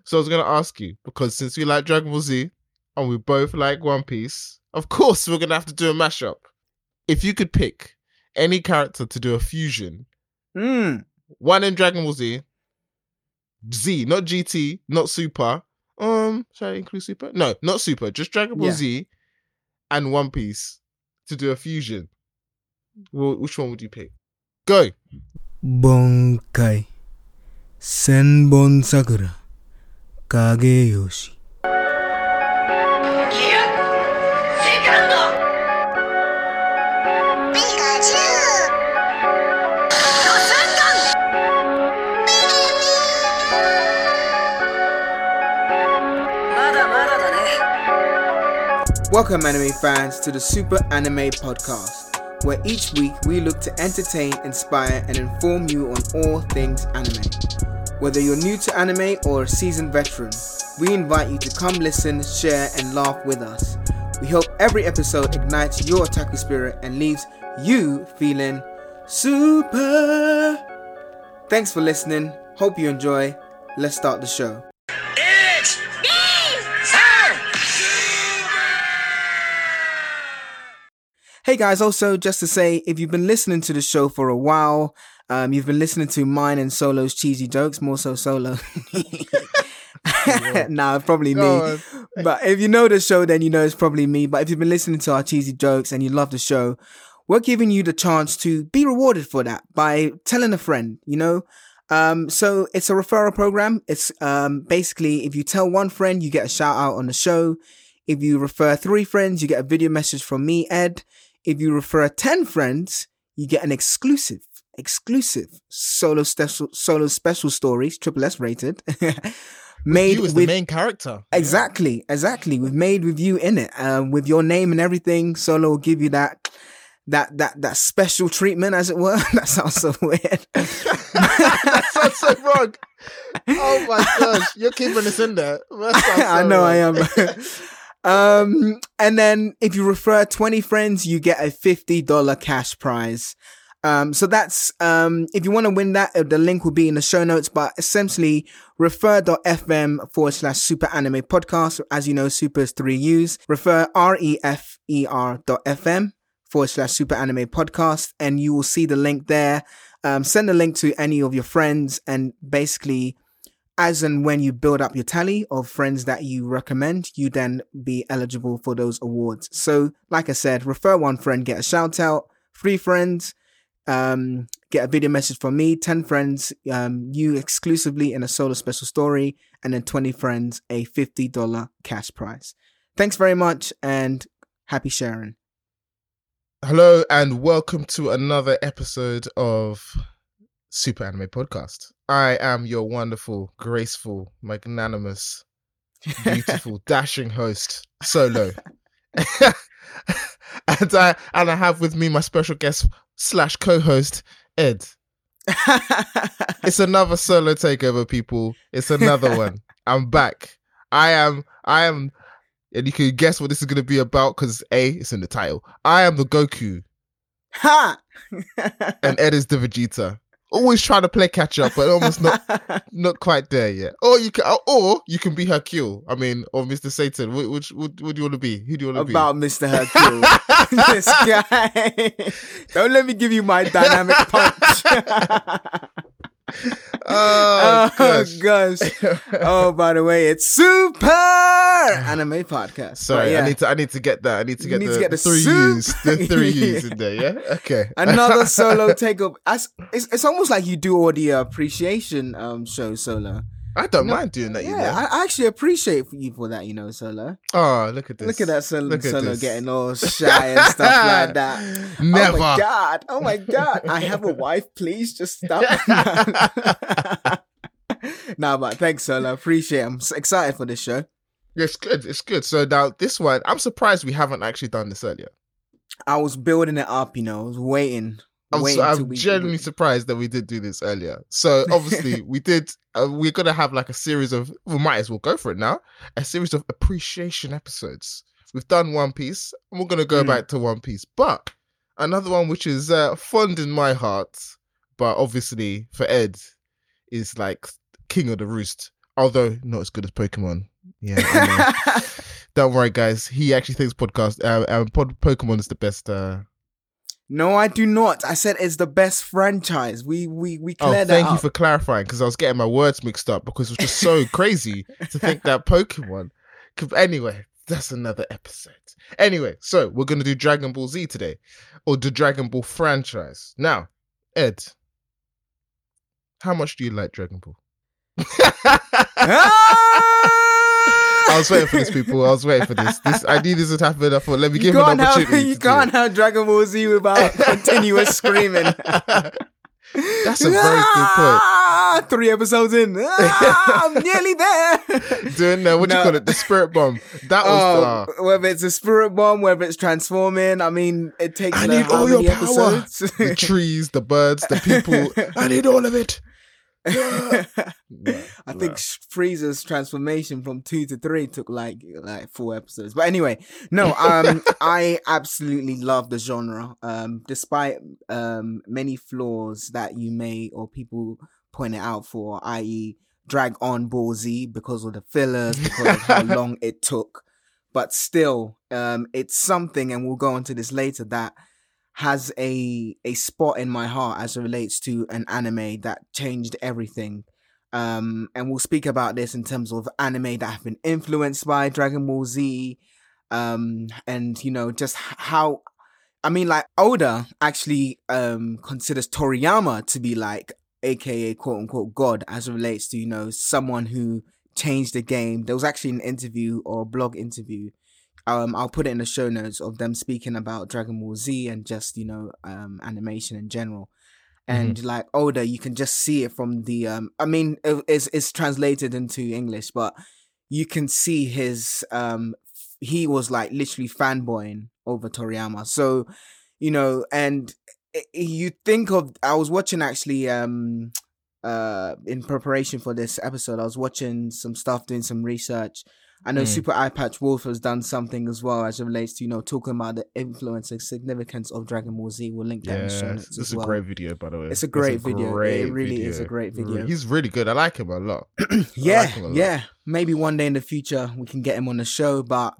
So I was going to ask you, because since we like Dragon Ball Z and we both like One Piece, of course we're going to have to do a mashup. If you could pick any character to do a fusion, one in Dragon Ball Z, not GT, not Super. Should I include Super? No, not Super, just Dragon Ball Z and One Piece to do a fusion. Well, which one would you pick? Go. Bonkai Senbon Sakura Kageyoshi. Welcome, anime fans, to the Super Anime Podcast, where each week we look to entertain, inspire, and inform you on all things anime. Whether you're new to anime or a seasoned veteran, we invite you to come listen, share, and laugh with us. We hope every episode ignites your otaku spirit and leaves you feeling super. Thanks for listening. Hope you enjoy. Let's start the show. Hey guys, also just to say, if you've been listening to the show for a while, you've been listening to mine and Solo's cheesy jokes, more so Solo. Nah, probably me. But if you know the show, then you know it's probably me. But if you've been listening to our cheesy jokes and you love the show, we're giving you the chance to be rewarded for that by telling a friend, you know? So it's a referral program. It's basically, if you tell one friend, you get a shout out on the show. If you refer 3 friends, you get a video message from me, Ed. If you refer 10 friends, you get an exclusive solo special stories, triple S rated. Made with the main character. Exactly. We've made with you in it, with your name and everything. Solo will give you that special treatment, as it were. That sounds so weird. That sounds so wrong. Oh my gosh, you're keeping us in there. I know wrong. I am. And then if you refer 20 friends, you get a $50 cash prize. So that's, if you want to win that, the link will be in the show notes, but essentially refer.fm/super anime podcast. As you know, super is 3 U's. Refer refer.fm/super anime podcast, and you will see the link there. Send the link to any of your friends, and basically, as and when you build up your tally of friends that you recommend, you then be eligible for those awards. So, like I said, refer 1 friend, get a shout out. 3 friends, get a video message from me. 10 friends, you exclusively in a solo special story. And then 20 friends, a $50 cash prize. Thanks very much and happy sharing. Hello and welcome to another episode of Super Anime Podcast. I am your wonderful, graceful, magnanimous, beautiful, dashing host, Solo. and I have with me my special guest / co-host, Ed. It's another solo takeover, people. It's another one. I'm back. I am, and you can guess what this is going to be about because it's in the title. I am the Goku. Ha! And Ed is the Vegeta. Always trying to play catch up, but almost not quite there yet. Or you can be Hercule. I mean, or Mr. Satan. Which would you want to be? Who do you want to be? About Mr. Hercule. This guy. Don't let me give you my dynamic punch. Oh gosh. Oh, by the way, it's Super Anime Podcast. Sorry, yeah. I need to get that. I need to get the 3 U's. The 3 U's in there, yeah? Okay. Another solo takeover. It's almost like you do all the appreciation show, Solo. I don't mind doing that, yeah, you know. I actually appreciate you for that, Solo. Oh, look at this. Look at that Solo getting all shy and stuff like that. Never. Oh my God. I have a wife. Please just stop. Nah, but thanks, Solo. Appreciate it. I'm excited for this show. Yeah, it's good. So now this one, I'm surprised we haven't actually done this earlier. I was building it up, I was waiting. I'm genuinely surprised that we did do this earlier. So obviously we did. We're gonna have like a series of. We might as well go for it now. A series of appreciation episodes. We've done One Piece, and we're gonna go back to One Piece. But another one which is fond in my heart, but obviously for Ed, is like King of the Roost. Although not as good as Pokemon. Yeah, I know. Don't worry, guys. He actually thinks Pokemon is the best. No, I do not. I said it's the best franchise. We cleared that thank you up. for clarifying, because I was getting my words mixed up because it was just so crazy to think that Pokemon. Anyway, that's another episode. Anyway, so we're going to do Dragon Ball Z today, or the Dragon Ball franchise. Now, Ed, how much do you like Dragon Ball? I was waiting for this, people. I was waiting for this. I knew this would happen. I thought, let me give him an opportunity. You can't have Dragon Ball Z without continuous screaming. That's a very good point. 3 episodes in. I'm nearly there. Doing what do you call it? The spirit bomb. That was whether it's a spirit bomb, whether it's transforming. I mean, it takes. I need all your power. The trees, the birds, the people. I need all of it. I think Frieza's transformation from 2 to 3 took like 4 episodes. But anyway, no, I absolutely love the genre. Despite many flaws that you may or people point it out for, i.e. drag on Ball Z because of the fillers, because of how long it took. But still, it's something, and we'll go into this later, that has a spot in my heart as it relates to an anime that changed everything. And we'll speak about this in terms of anime that have been influenced by Dragon Ball Z. And, just how... I mean, like, Oda actually considers Toriyama to be like, aka quote-unquote God, as it relates to, someone who changed the game. There was actually an interview or a blog interview, I'll put it in the show notes, of them speaking about Dragon Ball Z and just, animation in general. And like Oda, you can just see it from the, it's translated into English, but you can see his, he was like literally fanboying over Toriyama. So, and you think of, I was watching actually, in preparation for this episode, I was watching some stuff, doing some research. I know Super Eye Patch Wolf has done something as well as it relates to, talking about the influence and significance of Dragon Ball Z. We'll link that in the show notes as well. It's a great video, by the way. It's a great video. It really is a great video. He's really good. I like him a lot. Yeah. Maybe one day in the future we can get him on the show, but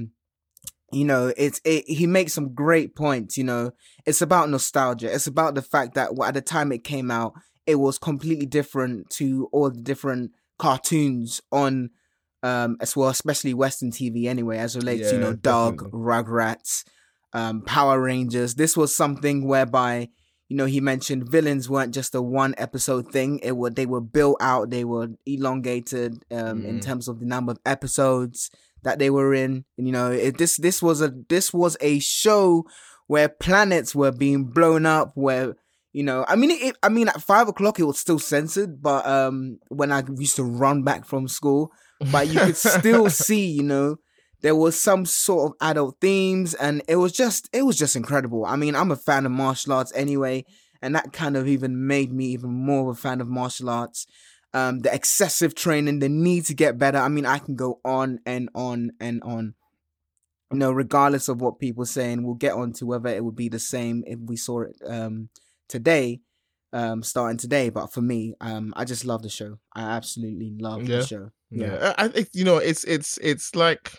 he makes some great points. It's about nostalgia. It's about the fact that at the time it came out, it was completely different to all the different cartoons on as well, especially Western TV anyway, as it relates to, Doug, Rugrats, Power Rangers. This was something whereby, he mentioned villains weren't just a 1 episode thing. They were built out, they were elongated in terms of the number of episodes that they were in. This was a show where planets were being blown up, where at 5 o'clock it was still censored, but when I used to run back from school, but you could still see, there was some sort of adult themes, and it was just incredible. I mean, I'm a fan of martial arts anyway, and that kind of even made me even more of a fan of martial arts. The excessive training, the need to get better. I mean, I can go on and on and on. Regardless of what people say, and we'll get on to whether it would be the same if we saw it today. Starting today, but for me, I just love the show. I absolutely love the show. Yeah, I think it's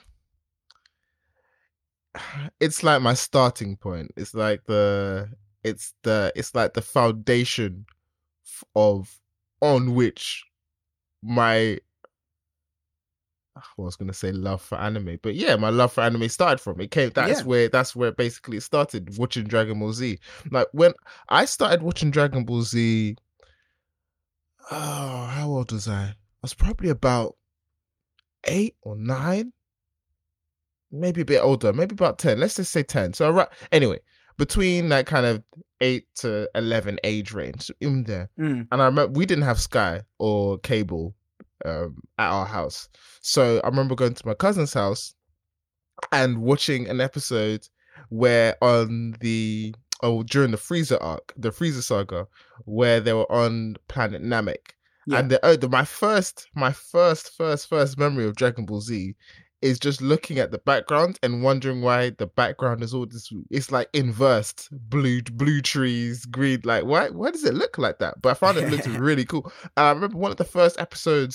like my starting point. It's like the foundation of on which my I was gonna say love for anime, but yeah, my love for anime started from. It came. That's where basically it started. Watching Dragon Ball Z. Like when I started watching Dragon Ball Z, how old was I? I was probably about 8 or 9, maybe a bit older, maybe about 10. Let's just say 10. So anyway, between that kind of 8 to 11 age range in there. And I remember we didn't have Sky or cable at our house, so I remember going to my cousin's house and watching an episode where during the Frieza arc, the Frieza saga, where they were on planet Namek. And my first memory of Dragon Ball Z is just looking at the background and wondering why the background is all this. It's like inversed, blue trees, green. Like why does it look like that? But I found it looked really cool. And I remember one of the first episodes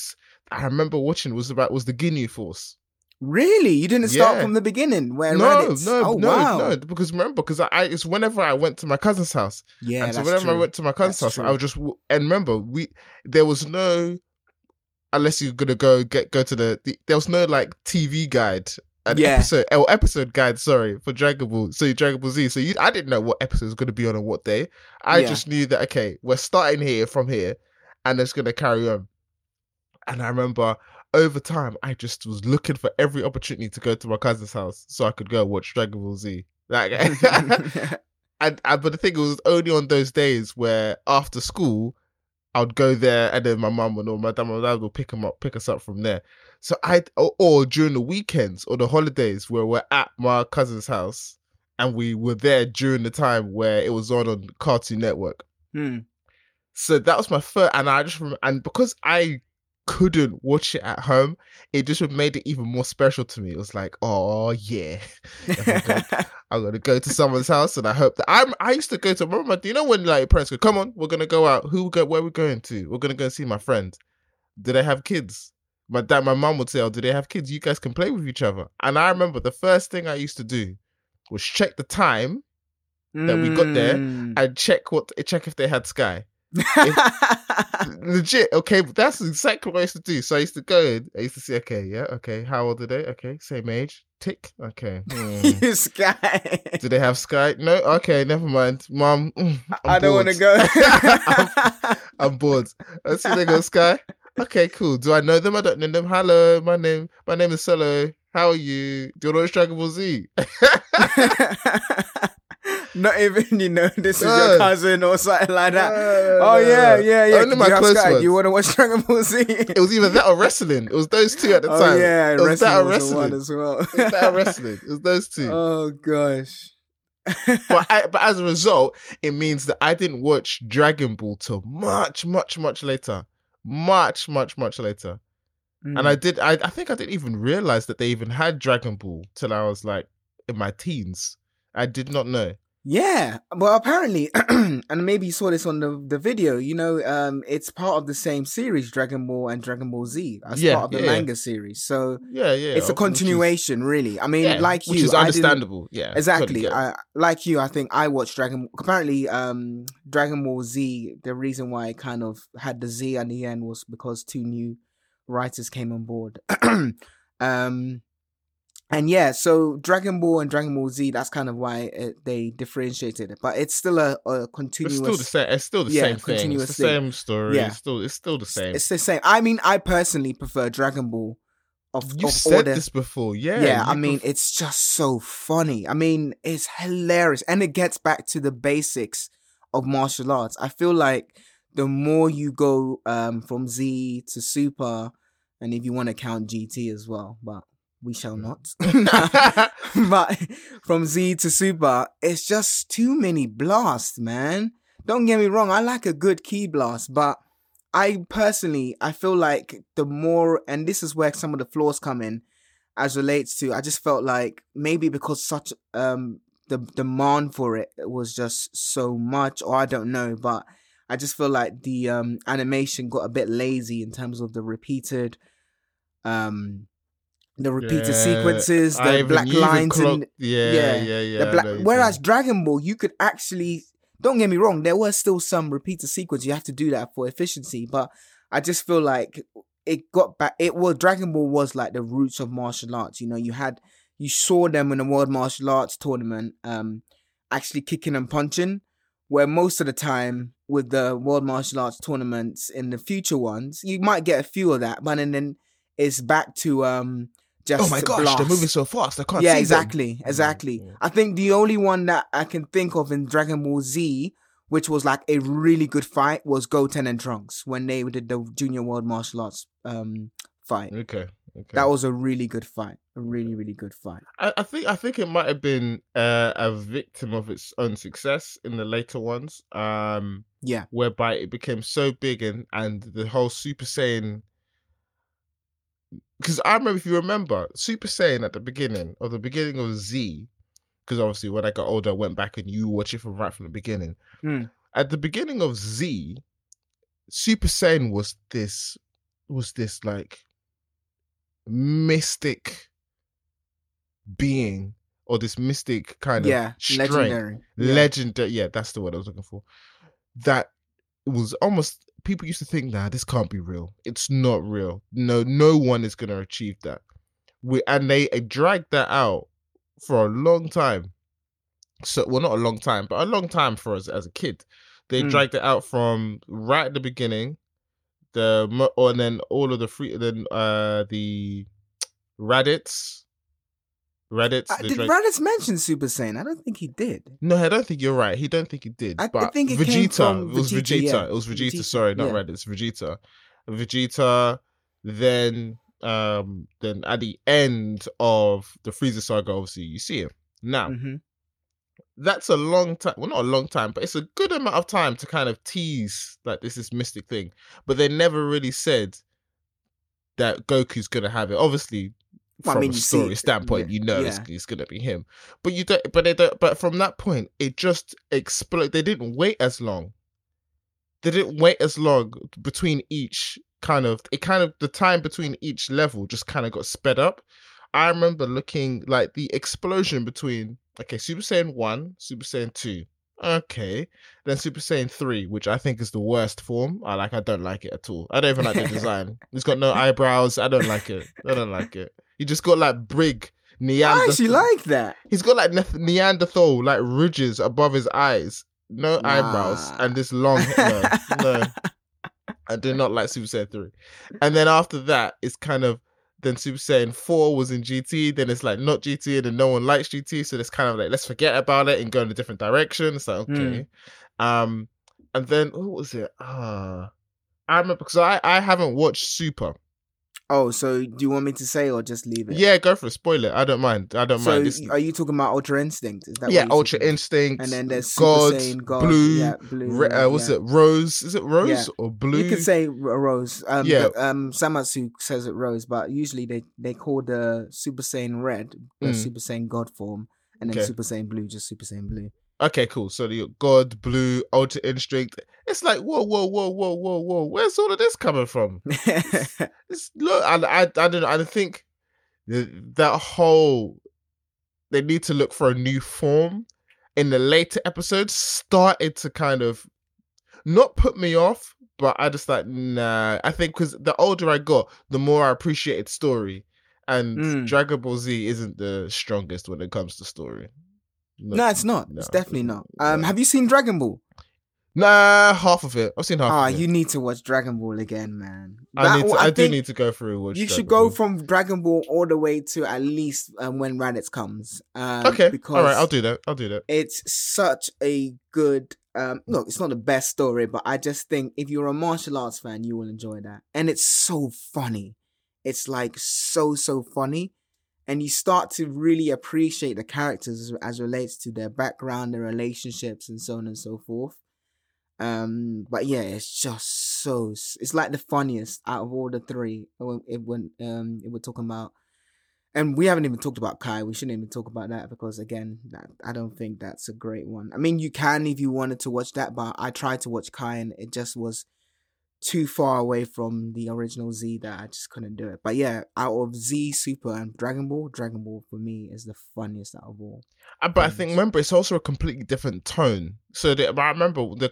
I remember watching was the Ginyu Force. Really? You didn't start from the beginning where Raditz? No, because remember, it's whenever I went to my cousin's house. Yeah, and so that's whenever true. I went to my cousin's house, I would just, and remember, there was no, unless you're gonna go to there was no like TV guide, episode guide, sorry, for Dragon Ball. So Dragon Ball Z. So I didn't know what episode was gonna be on what day. I just knew that, okay, we're starting from here, and it's gonna carry on. And I remember over time, I just was looking for every opportunity to go to my cousin's house so I could go watch Dragon Ball Z. Like, but the thing was only on those days where after school, I would go there, and then my mum and my dad will pick us up from there. So or during the weekends or the holidays where we're at my cousin's house, and we were there during the time where it was on Cartoon Network. So that was my first, and I just remember, and because I couldn't watch it at home, it just made it even more special to me. It was like, oh yeah, I'm gonna go to someone's house, and I hope that I used to go to. Remember, you know when like your parents go, "Come on, we're gonna go out. Where are we going to? We're gonna go see my friend. Do they have kids?" My mum would say, "Oh, do they have kids? You guys can play with each other." And I remember the first thing I used to do was check the time that we got there and check if they had Sky. Legit, okay, but that's exactly what I used to do. So I used to go in, I used to see, okay, how old are they? Okay, same age, tick, okay. Sky. Do they have Sky? No, okay, never mind. Mom, I don't want to go. I'm bored. Let's see, they go Sky. Okay, cool. Do I know them? I don't know them. Hello, my name is Solo. How are you? Do you know Dragon Ball Z? Not even, this is your cousin or something like that. Yeah. Only my close ones. You want to watch Dragon Ball Z? It was either that or wrestling. It was those two at the time. Yeah, it was that or wrestling. One as well. It was that or wrestling. It was those two. Oh gosh. but as a result, it means that I didn't watch Dragon Ball till much later. Much later. And I think I didn't even realize that they even had Dragon Ball till I was like in my teens. I did not know. Yeah, well, apparently, and maybe you saw this on the video, it's part of the same series, Dragon Ball and Dragon Ball Z, as part of the manga series. So it's a continuation, really. I mean, like you, which is understandable. Yeah, exactly. Totally like you, I think I watched apparently, Dragon Ball Z. The reason why it kind of had the Z at the end was because 2 new writers came on board. And yeah, so Dragon Ball and Dragon Ball Z, that's kind of why they differentiated it. But it's still a continuous... It's still the same thing. It's the same story. Yeah. It's still the same. It's the same. I mean, I personally prefer Dragon Ball. You've said this before, yeah. Yeah, I mean, it's just so funny. I mean, it's hilarious. And it gets back to the basics of martial arts. I feel like the more you go from Z to Super, and if you want to count GT as well, but... we shall not. But from Z to Super, it's just too many blasts, man. Don't get me wrong, I like a good ki blast, but I feel like the more, and this is where some of the flaws come in, as relates to, I just felt like maybe because such the demand for it was just so much, or I don't know, but I just feel like the animation got a bit lazy in terms of the repeated sequences, the black lines, and the black. Whereas Dragon Ball, you could actually, don't get me wrong, there were still some repeated sequences. You have to do that for efficiency, but I just feel like it got back. Dragon Ball was like the roots of martial arts. You saw them in the World Martial Arts Tournament, actually kicking and punching. Where most of the time with the World Martial Arts tournaments in the future ones, you might get a few of that, but then it's back to just oh my gosh, blast. They're moving so fast. I can't see exactly. them. Exactly. I think the only one that I can think of in Dragon Ball Z, which was like a really good fight, was Goten and Trunks when they did the Junior World Martial Arts fight. Okay. That was a really good fight. A really, really good fight. I think it might have been a victim of its own success in the later ones. Whereby it became so big and the whole Super Saiyan. Because I remember, if you remember, Super Saiyan at the beginning of Z, because obviously when I got older, I went back and you watch it from the beginning. At the beginning of Z, Super Saiyan was this was this like mystic being or this mystic kind of strength, legendary. Yeah, that's the word I was looking for. That was almost, people used to think, nah, this can't be real. It's not real. No one is going to achieve that. And they dragged that out for a long time. So, well, not a long time, but a long time for us as a kid. They dragged it out from right at the beginning, and then all of the the Raditz. Did Raditz mention Super Saiyan? I don't think he did. No, I don't think you're right. He don't think he did. I think it came from It was Vegeta. Yeah. It was Vegeta. Sorry, not Raditz. Vegeta. Then at the end of the Frieza saga, obviously you see him. Now, that's a long time. Well, not a long time, but it's a good amount of time to kind of tease like this mystic thing. But they never really said that Goku's gonna have it. Obviously, from a story standpoint, it's gonna be him. But you don't. But from that point, it just exploded. They didn't wait as long. Between each the time between each level just kind of got sped up. I remember looking like the explosion between Super Saiyan 1, Super Saiyan 2. Okay. Then Super Saiyan 3, which I think is the worst form. I don't like it at all. I don't even like the design. It's got no eyebrows. I don't like it. He just got like big Neanderthal. I actually like that. He's got like Neanderthal like ridges above his eyes. No eyebrows and this long hair. No. I did not like Super Saiyan 3. And then after that, it's kind of, then Super Saiyan 4 was in GT, then it's like not GT, and then no one likes GT, so it's kind of like, let's forget about it and go in a different direction. It's like, okay. And then, what was it? I remember, because I haven't watched Super. Oh, so do you want me to say or just leave it? Yeah, go for it. Spoil it. I don't mind. So are you talking about Ultra Instinct? Is that Ultra Instinct. And then there's God, Super Saiyan God, Blue. What's it? Rose? Is it Rose or Blue? You could say Rose. But, Samatsu says it Rose, but usually they call the Super Saiyan Red the Super Saiyan God form, and then Super Saiyan Blue just Super Saiyan Blue. Okay, cool. So the God, Blue, Ultra Instinct. It's like, whoa. Where's all of this coming from? Look, I don't know. I think that whole, they need to look for a new form in the later episodes started to kind of not put me off, but I just like, nah. I think because the older I got, the more I appreciated story. And Dragon Ball Z isn't the strongest when it comes to story. No, it's not. It's definitely not. Have you seen Dragon Ball? Nah, half of it. I've seen half of it. You need to watch Dragon Ball again, man. I do need to go through and watch You should go from Dragon Ball all the way to at least when Raditz comes. Okay, all right, I'll do that. It's such a good... look, it's not the best story, but I just think if you're a martial arts fan, you will enjoy that. And it's so funny. It's like so funny. And you start to really appreciate the characters as relates to their background, their relationships, and so on and so forth. But yeah, it's just it's like the funniest out of all the three. When we're talking about, and we haven't even talked about Kai. We shouldn't even talk about that because again, I don't think that's a great one. I mean, you can if you wanted to watch that, but I tried to watch Kai and it just was too far away from the original Z that I just couldn't do it. But yeah, out of Z, Super, and Dragon Ball for me is the funniest out of all. But I think, remember, it's also a completely different tone. So I remember the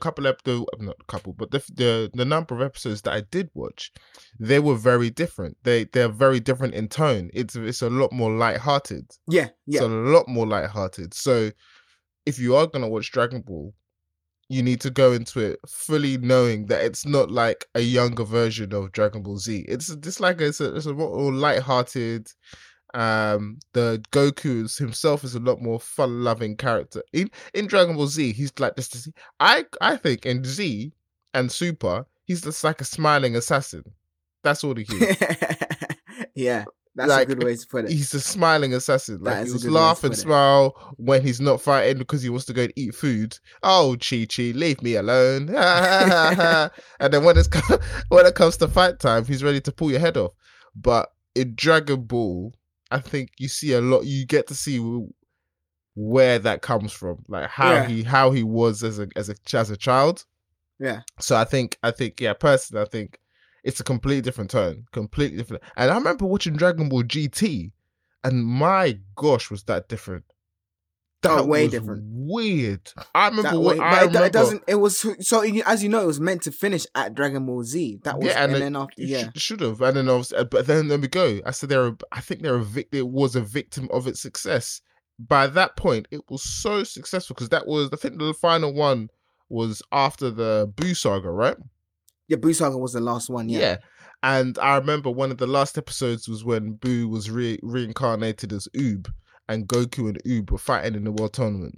number of episodes that I did watch, they were very different. They're very different in tone. It's a lot more lighthearted. Yeah. It's a lot more lighthearted. So if you are gonna watch Dragon Ball, you need to go into it fully knowing that it's not like a younger version of Dragon Ball Z. It's a more lighthearted. The Goku himself is a lot more fun-loving character. In Dragon Ball Z, he's like this. I think in Z and Super, he's just like a smiling assassin. That's all he is. Yeah. That's like, a good way to put it. He's a smiling assassin. Like, he laugh and smile when he's not fighting because he wants to go and eat food. Oh, Chi-Chi, leave me alone. And then when it comes to fight time, he's ready to pull your head off. But in Dragon Ball, I think you see a lot. You get to see where that comes from, like how he was as a child. Yeah. So I think personally, I think it's a completely different tone, completely different. And I remember watching Dragon Ball GT, and my gosh, was that different? That way was different. Weird. I remember That what way, I but it doesn't. remember. It was so as you know, it was meant to finish at Dragon Ball Z. That was, Yeah, and then after, should have. And then obviously, but then there we go. I said I think it was a victim of its success. By that point, it was so successful because that was, I think, the final one was after the Buu saga, right? Yeah, Buu saga was the last one. Yeah. And I remember one of the last episodes was when Buu was reincarnated as Oob, and Goku and Oob were fighting in the World Tournament.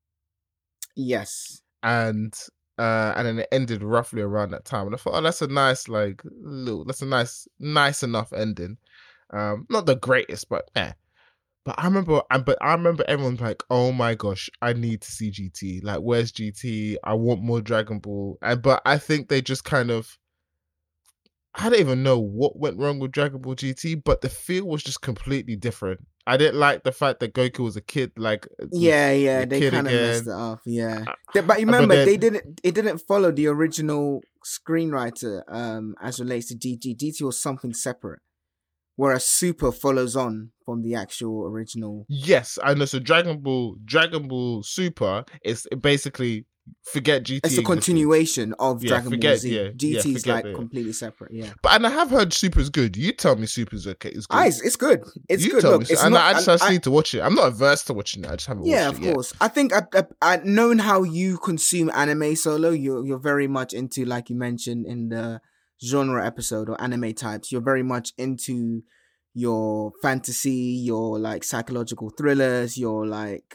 Yes. And then it ended roughly around that time. And I thought, oh, that's a nice, that's a nice enough ending. Not the greatest, but yeah. But I remember everyone's like, oh my gosh, I need to see GT. Like, where's GT? I want more Dragon Ball. But I think they just kind of, I don't even know what went wrong with Dragon Ball GT, but the feel was just completely different. I didn't like the fact that Goku was a kid, they kind of messed it up. Yeah, but remember, it didn't follow the original screenwriter as relates to GT. GT was something separate, whereas Super follows on from the actual original. Yes, I know. So Dragon Ball Super is basically, forget GT. It's a continuation of Dragon Ball Z. Yeah, GT is completely separate. Yeah, but and I have heard Super's good. You tell me Super's okay. It's good. It's good. It's you good. Tell Look, me, and I just need to watch it. I'm not averse to watching it. I just haven't watched it. Yeah, of course. I think I knowing how you consume anime, Solo, you're very much into, like you mentioned in the genre episode or anime types. You're very much into your fantasy, your like psychological thrillers, your like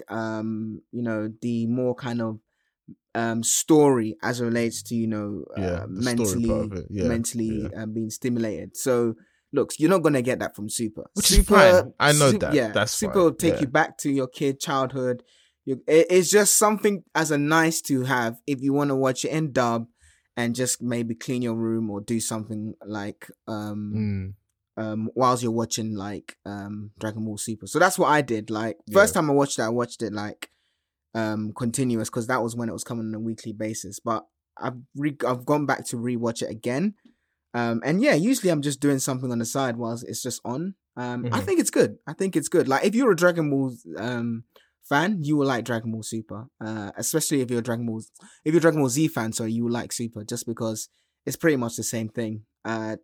the more kind of story as it relates to mentally being stimulated. So look, you're not gonna get that from Super, which is fine. I know that. Yeah, that's Super fine. will take you back to your childhood. It's just something as a nice to have if you want to watch it in dub and just maybe clean your room or do something like whilst you're watching like Dragon Ball Super. So that's what I did. Like first time I watched it like continuous, because that was when it was coming on a weekly basis. But I've gone back to rewatch it again. And yeah, usually I'm just doing something on the side whilst it's just on. I think it's good. Like if you're a Dragon Ball fan, you will like Dragon Ball Super. Especially if you're a Dragon Ball Z fan, so you will like Super just because it's pretty much the same thing. The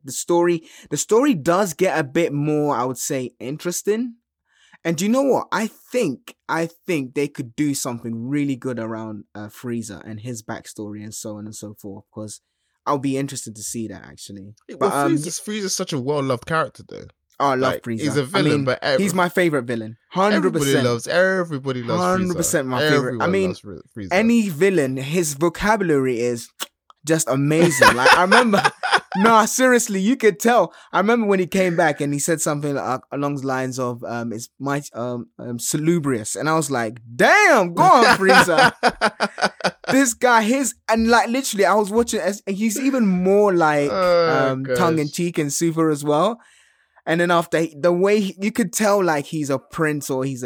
story does get a bit more, I would say, interesting. And do you know what? I think they could do something really good around Frieza and his backstory and so on and so forth, because I'll be interested to see that actually. But Frieza's such a well-loved character though. Oh, I love Frieza. He's a villain, but he's my favorite villain. 100%. Everybody loves 100% my favorite. I mean, any villain, his vocabulary is just amazing. Like I remember, no, seriously, you could tell. I remember when he came back and he said something along the lines of "It's my salubrious," and I was like, "Damn, go on, Frieza." This guy, and like literally, I was watching. He's even more like tongue in cheek and Super as well. And then after the way you could tell, like he's a prince or he's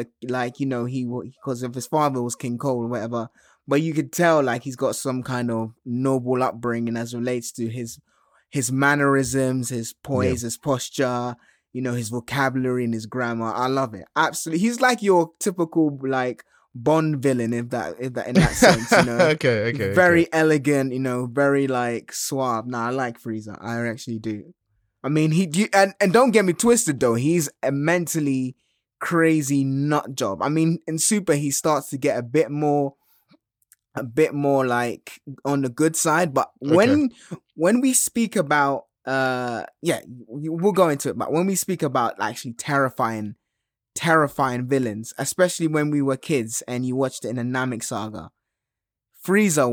because of his father was King Cole or whatever. But you could tell like he's got some kind of noble upbringing as relates to his mannerisms, his poise, his posture, his vocabulary and his grammar. I love it. Absolutely. He's like your typical like Bond villain, if that in that sense, Okay. Very elegant, very like suave. Nah, I like Frieza. I actually do. I mean, and don't get me twisted though. He's a mentally crazy nut job. I mean, in Super, he starts to get a bit more like on the good side. But when we speak about, we'll go into it. But when we speak about actually terrifying villains, especially when we were kids and you watched it in the Namek saga, Frieza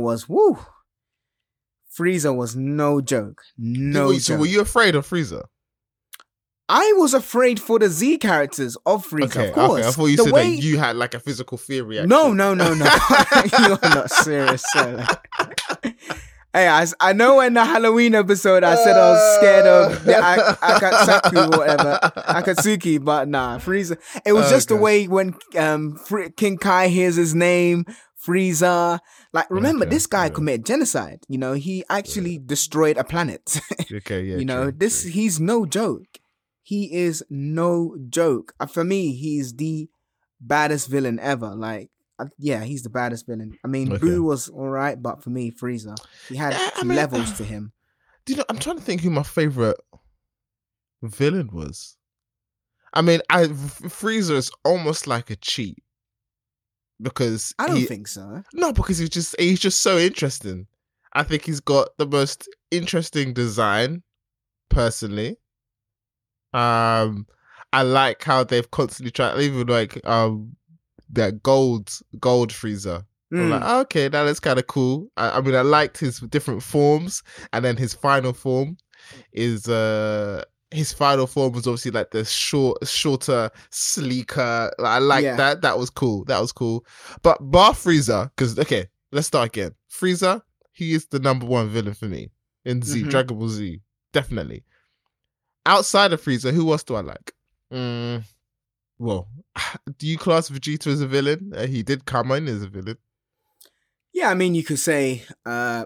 was no joke. So were you afraid of Frieza? I was afraid for the Z characters of Frieza, of course. Okay. I thought you said that you had like a physical fear reaction. No. You're not serious, sir. Hey, I know in the Halloween episode I said I was scared of the Akatsuki or whatever, Akatsuki, but nah, Frieza. It was just the way when King Kai hears his name, Frieza. Like, remember, Okay, this guy yeah. committed genocide. You know, he actually destroyed a planet. Okay, yeah. You know, true. he's no joke. He is no joke. For me, he's the baddest villain ever. Like, yeah, he's the baddest villain. I mean, Okay. Boo was all right, but for me, Frieza, he had levels to him. Do you know? I'm trying to think who my favorite villain was. I mean, Frieza is almost like a cheat because I don't think so. No, because he's just so interesting. I think he's got the most interesting design, personally. I like how they've constantly tried, even like that gold Frieza. I'm like, okay, that is kind of cool. I mean, I liked his different forms, and then his final form was obviously like the shorter, sleeker. Like, I like that. That was cool. But bar Frieza, because okay, let's start again. Frieza, he is the number one villain for me in Z, Dragon Ball Z, definitely. Outside of Frieza, who else do I like? Well, do you class Vegeta as a villain? He did come in as a villain. Yeah, I mean, you could say I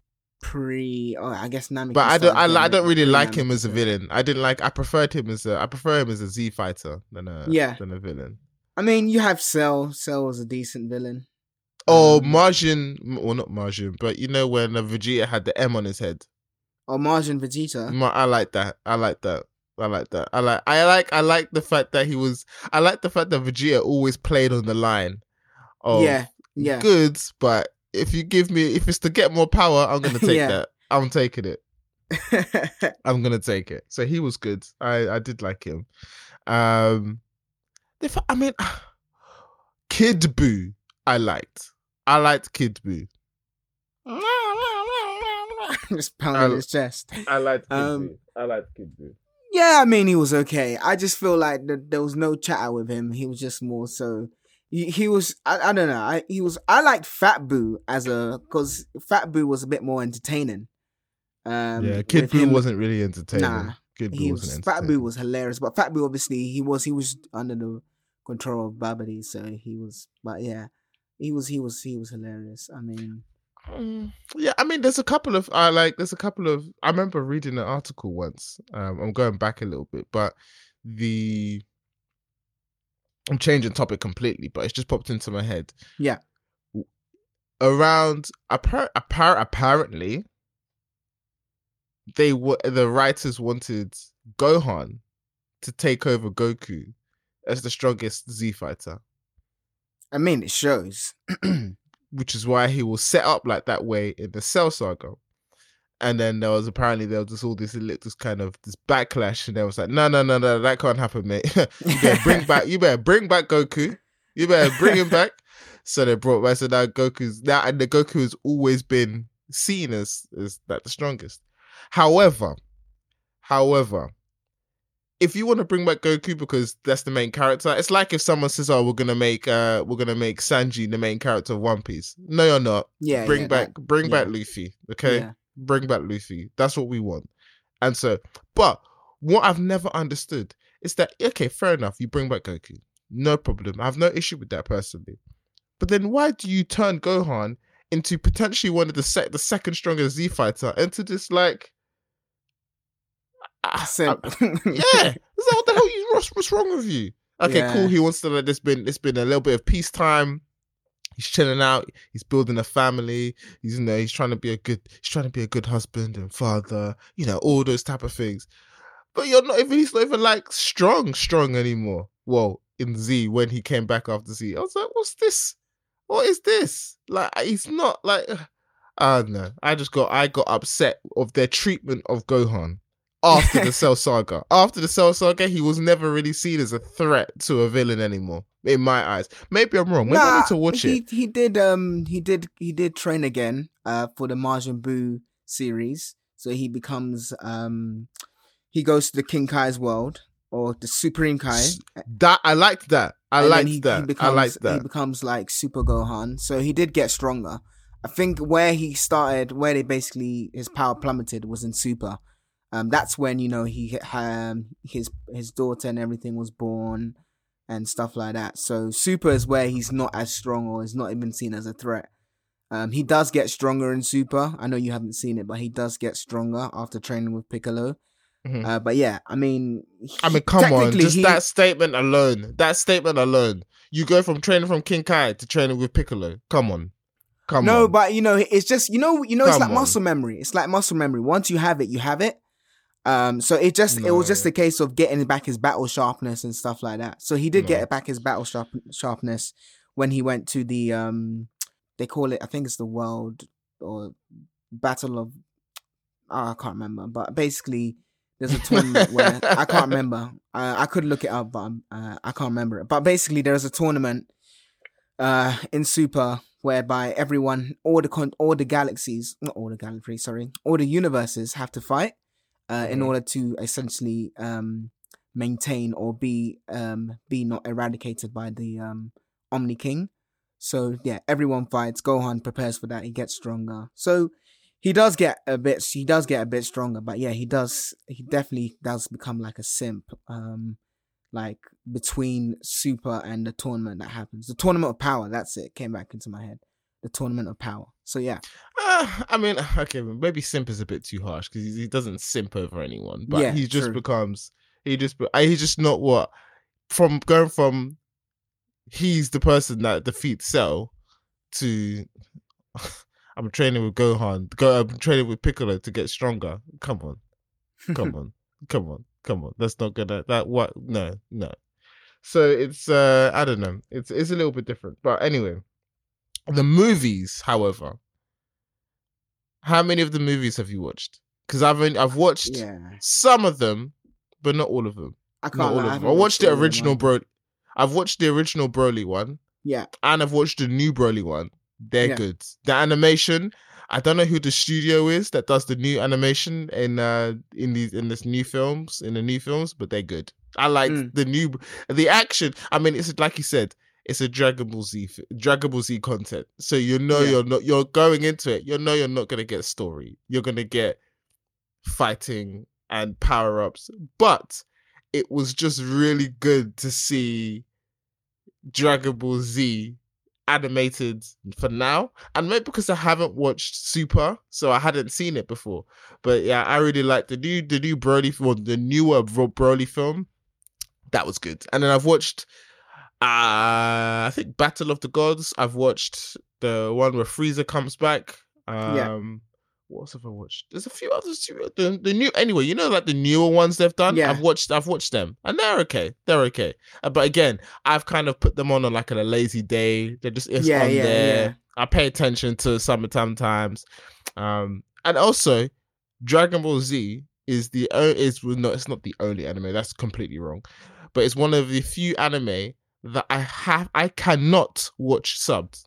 guess Namek. But I don't really like him as a villain. I prefer him as a Z fighter than a villain. I mean, you have Cell. Cell was a decent villain. Oh, Margin. Well, not Margin, but you know when Vegeta had the M on his head. Oh, Margin Vegeta. I like that. I like the fact that I like the fact that Vegeta always played on the line of goods, but if it's to get more power, I'm gonna take that. I'm taking it. I'm gonna take it. So he was good. I did like him. Kid Buu, I liked Kid Buu. Just pounding his chest. I liked Kid Buu. Yeah, I mean, he was okay. I just feel like there was no chatter with him. He was just more so. He was. I don't know. I liked Fat Buu because Fat Buu was a bit more entertaining. Kid Buu wasn't really entertaining. Nah, Kid Buu wasn't entertaining. Fat Buu was hilarious, but Fat Buu obviously he was under the control of Babidi, so he was. But yeah, he was hilarious. I mean. Yeah, I mean, there's a couple of. I remember reading an article once. I'm going back a little bit, but I'm changing topic completely, but it's just popped into my head. Yeah. Around apparently, the writers wanted Gohan to take over Goku as the strongest Z fighter. I mean, it shows. Which is why he was set up like that way in the Cell Saga. And then there was just all this backlash, and they was like, no, that can't happen, mate. you better bring back Goku. You better bring him back. So they brought back. So now Goku has always been seen as like the strongest. However, if you want to bring back Goku because that's the main character, it's like if someone says, "Oh, we're gonna make Sanji the main character of One Piece." No, you're not. Yeah, bring back Luffy. Okay, bring back Luffy. That's what we want. And so, but what I've never understood is that okay, fair enough, you bring back Goku, no problem. I have no issue with that personally. But then why do you turn Gohan into potentially one of the second strongest Z fighter into this like? Yeah, it's like, what the hell? What's wrong with you? Okay, cool. He wants to like. It's been a little bit of peacetime. He's chilling out. He's building a family. He's trying to be a good husband and father. All those type of things. But he's not even like strong anymore. Well, in Z when he came back after Z, I was like, what's this? What is this? Like, he's not like. I don't know. I got upset of their treatment of Gohan. After the Cell Saga. After the Cell Saga, he was never really seen as a threat to a villain anymore, in my eyes. Maybe I'm wrong. Maybe I need to watch it. He did train again for the Majin Buu series. So he becomes he goes to the King Kai's world or the Supreme Kai. That I liked that. He becomes like Super Gohan. So he did get stronger. I think where his power plummeted was in Super. That's when he his daughter and everything was born. and stuff like that. So Super is where he's not as strong or is not even seen as a threat. He does get stronger in Super. I know you haven't seen it, but he does get stronger after training with Piccolo. Mhm. But yeah, I mean, come on, just that statement alone. You go from training from King Kai to training with Piccolo. Come on. No, but it's just it's like on. muscle memory. It's like muscle memory. Once you have it, you have it. So it was just a case of getting back his battle sharpness and stuff like that. So he did get back his battle sharpness when he went to the they call it, I think it's the World or Battle of, I can't remember, but basically there's a tournament where I can't remember. I could look it up, but I can't remember it. But basically there's a tournament in Super whereby everyone, all the galaxies, not all the galaxies, sorry, all the universes have to fight in order to essentially maintain or be not eradicated by the Omni King. So yeah, everyone fights. Gohan prepares for that. He gets stronger. So he does get a bit stronger. But yeah, he definitely does become like a simp. Like between Super and the tournament that happens. The Tournament of Power. That's it. Came back into my head. The Tournament of Power. So yeah. I mean, okay, maybe simp is a bit too harsh because he doesn't simp over anyone, but he just becomes. He's just not what from going from. He's the person that defeats Cell to I'm training with Gohan. I'm training with Piccolo to get stronger. Come on. That's not gonna no. So it's I don't know. It's a little bit different. But anyway, the movies, however, how many of the movies have you watched? Because I've watched some of them, but not all of them. I watched the original I've watched the original Broly one. Yeah. And I've watched the new Broly one. They're good. The animation, I don't know who the studio is that does the new animation in the new films, but they're good. I like the action. I mean, it's like you said, it's a Dragon Ball Z content. So you're going into it, you're not gonna get story. You're gonna get fighting and power-ups. But it was just really good to see Dragon Ball Z animated for now. And maybe because I haven't watched Super, so I hadn't seen it before. But yeah, I really liked the new Broly film, the newer Broly film. That was good. And then I've watched I think Battle of the Gods. I've watched the one where Frieza comes back. What else have I watched? There's a few others. The new, anyway, like the newer ones they've done. Yeah. I've watched them, and they're okay. But again, I've kind of put them on like a lazy day. They're just on there. Yeah. I pay attention to Summertime Times, and also Dragon Ball Z it's not the only anime. That's completely wrong, but it's one of the few anime that I cannot watch subbed.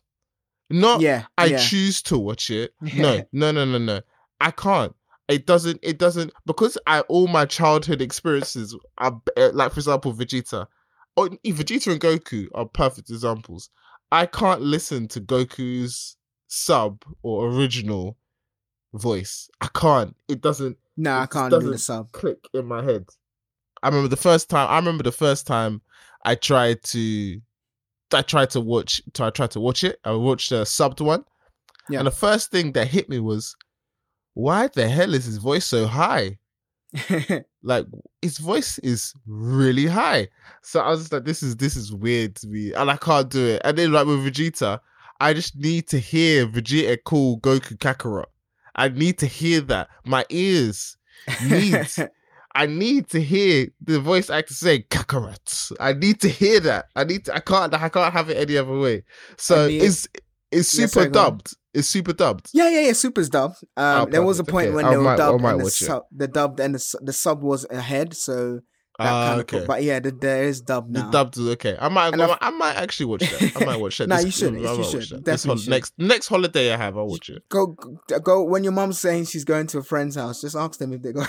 I choose to watch it. No. I can't. It doesn't because all my childhood experiences are like, for example, Vegeta and Goku are perfect examples. I can't listen to Goku's sub or original voice. I can't. It doesn't. No, I can't do the sub. Click in my head. I remember the first time I tried to watch it. I watched the subbed one. Yeah. And the first thing that hit me was, why the hell is his voice so high? Like, his voice is really high. So I was just like, this is weird to me. And I can't do it. And then like with Vegeta, I just need to hear Vegeta call Goku Kakarot. I need to hear that. My ears need I need to hear the voice actor say Kakarot. I need to hear that. I can't have it any other way. So it's super dubbed. It's super dubbed. Yeah. Super's dubbed. There was a point when they were dubbed and the dubbed and the sub was ahead. So okay. But yeah, there is dubbed now. The dubbed is okay. I might actually watch that. I might watch that. No, you should. You should. Definitely. Next holiday I have, I'll watch it. Go when your mom's saying she's going to a friend's house. Just ask them if they go.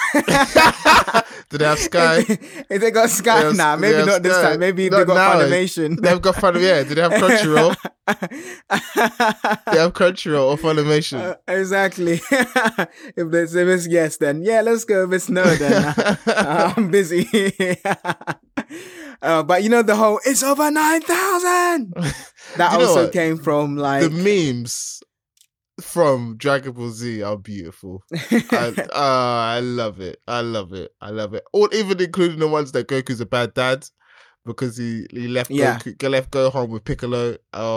Do they have Sky? If they got Sky, maybe not this time. Maybe they got Funimation. They've got Funimation. Yeah, do they have Crunchyroll? They have Crunchyroll or Funimation. Exactly. If it's yes, then yeah, let's go. If it's no, then I'm busy. But you know the whole "it's over 9,000." That also came from like the memes from Dragon Ball Z are beautiful. I love it. I love it. I love it. Or even including the ones that Goku's a bad dad because he left left Gohan with Piccolo.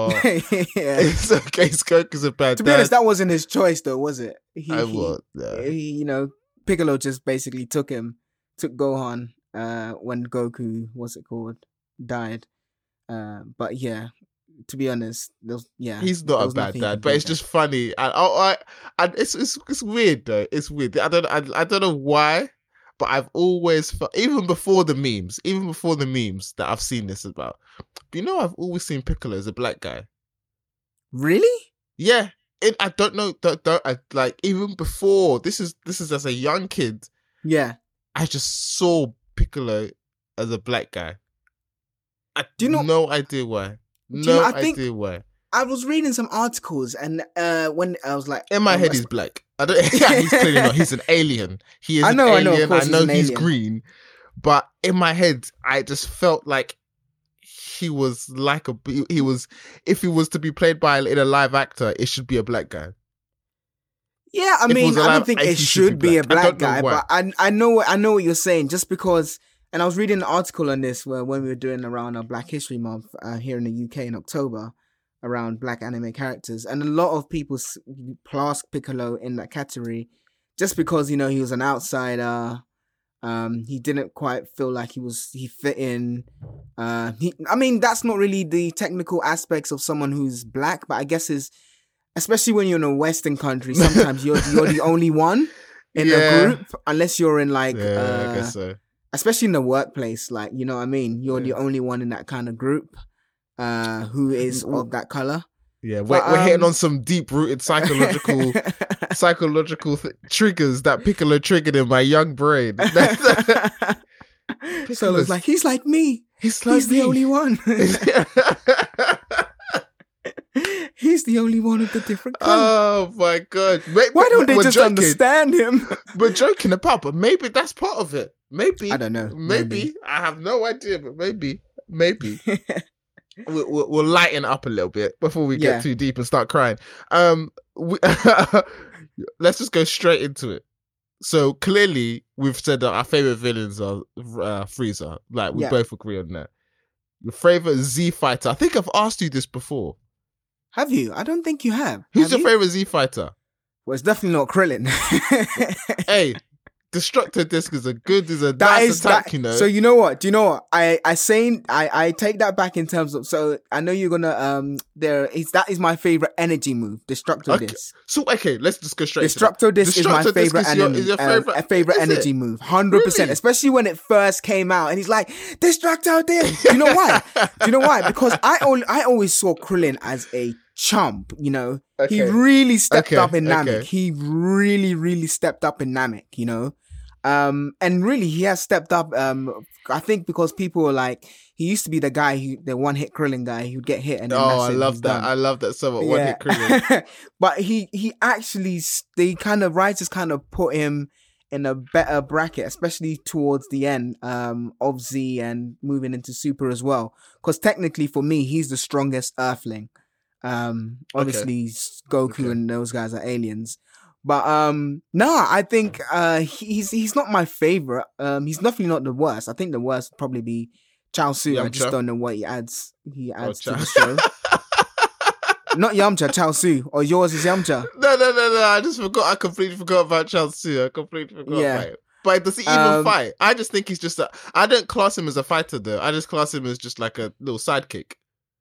It's okay. Goku's a bad dad. To be honest, that wasn't his choice though, was it? He, yeah. you know, Piccolo just basically took Gohan when Goku, what's it called, died. But yeah, to be honest, he's not a bad dad, but it's just funny. And it's weird though. It's weird. I don't know why, but I've always felt, even before the memes that I've seen this about. But I've always seen Piccolo as a black guy. Really? Yeah. I don't know. Like even before this is as a young kid. Yeah. I just saw Piccolo as a black guy. Do you know? No idea why. Idea why. I was reading some articles, and when I was like, in my head, he's black. I don't. He's clearly not. He's an alien. He is. I know. I know he's green, but in my head, I just felt like he was like he was. If he was to be played by in a live actor, it should be a black guy. Yeah, I mean, I don't think it should be a black guy, but I know what you're saying. Just because, and I was reading an article on this when we were doing around our Black History Month here in the UK in October around black anime characters, and a lot of people class Piccolo in that category just because he was an outsider. He didn't quite feel like he fit in. I mean, that's not really the technical aspects of someone who's black, but I guess especially when you're in a Western country, sometimes you're the only one in a group, unless you're in like, I guess so. Especially in the workplace, like, you know what I mean? You're the only one in that kind of group who is of that color. Yeah, we're hitting on some deep-rooted psychological triggers that Piccolo triggered in my young brain. So it's like, he's like me. He's the only one. He's the only one of the different color. Oh my god! Why don't they just understand him? We're joking about, but maybe that's part of it. Maybe I don't know. Maybe I have no idea, but maybe we'll lighten up a little bit before we get too deep and start crying. Let's just go straight into it. So clearly, we've said that our favorite villains are Frieza. Like we both agree on that. Your favorite Z fighter? I think I've asked you this before. Have you? I don't think you have. Who's your favorite Z fighter? Well, it's definitely not Krillin. Hey, Destructo Disc is a nice attack, So you know what? Do you know what? I take that back in terms of, so I know you're gonna that is my favorite energy move, Destructo Disc. So let's just go straight. Destructo Disc is my favorite favorite energy move, 100%. Especially when it first came out, and he's like Destructo Disc. Do you know why? Because I always saw Krillin as a chump. He really stepped up in Namek. He really, really stepped up in Namek. And really, he has stepped up. I think because people were like, he used to be the guy the one hit Krillin guy who'd get hit and then I love that. Done. I love that so much. One hit Krillin. But he actually, writers kind of put him in a better bracket, especially towards the end of Z and moving into Super as well. Because technically, for me, he's the strongest Earthling. Obviously, Goku and those guys are aliens. But I think he's not my favorite. He's definitely not the worst. I think the worst would probably be Chaozu. I just don't know what he adds to the show. Not Yamcha, Chaozu. Or yours is Yamcha. No. I just forgot. I completely forgot about Chaozu. I completely forgot about it. But does he even fight? I just think he's just I don't class him as a fighter though. I just class him as just like a little sidekick.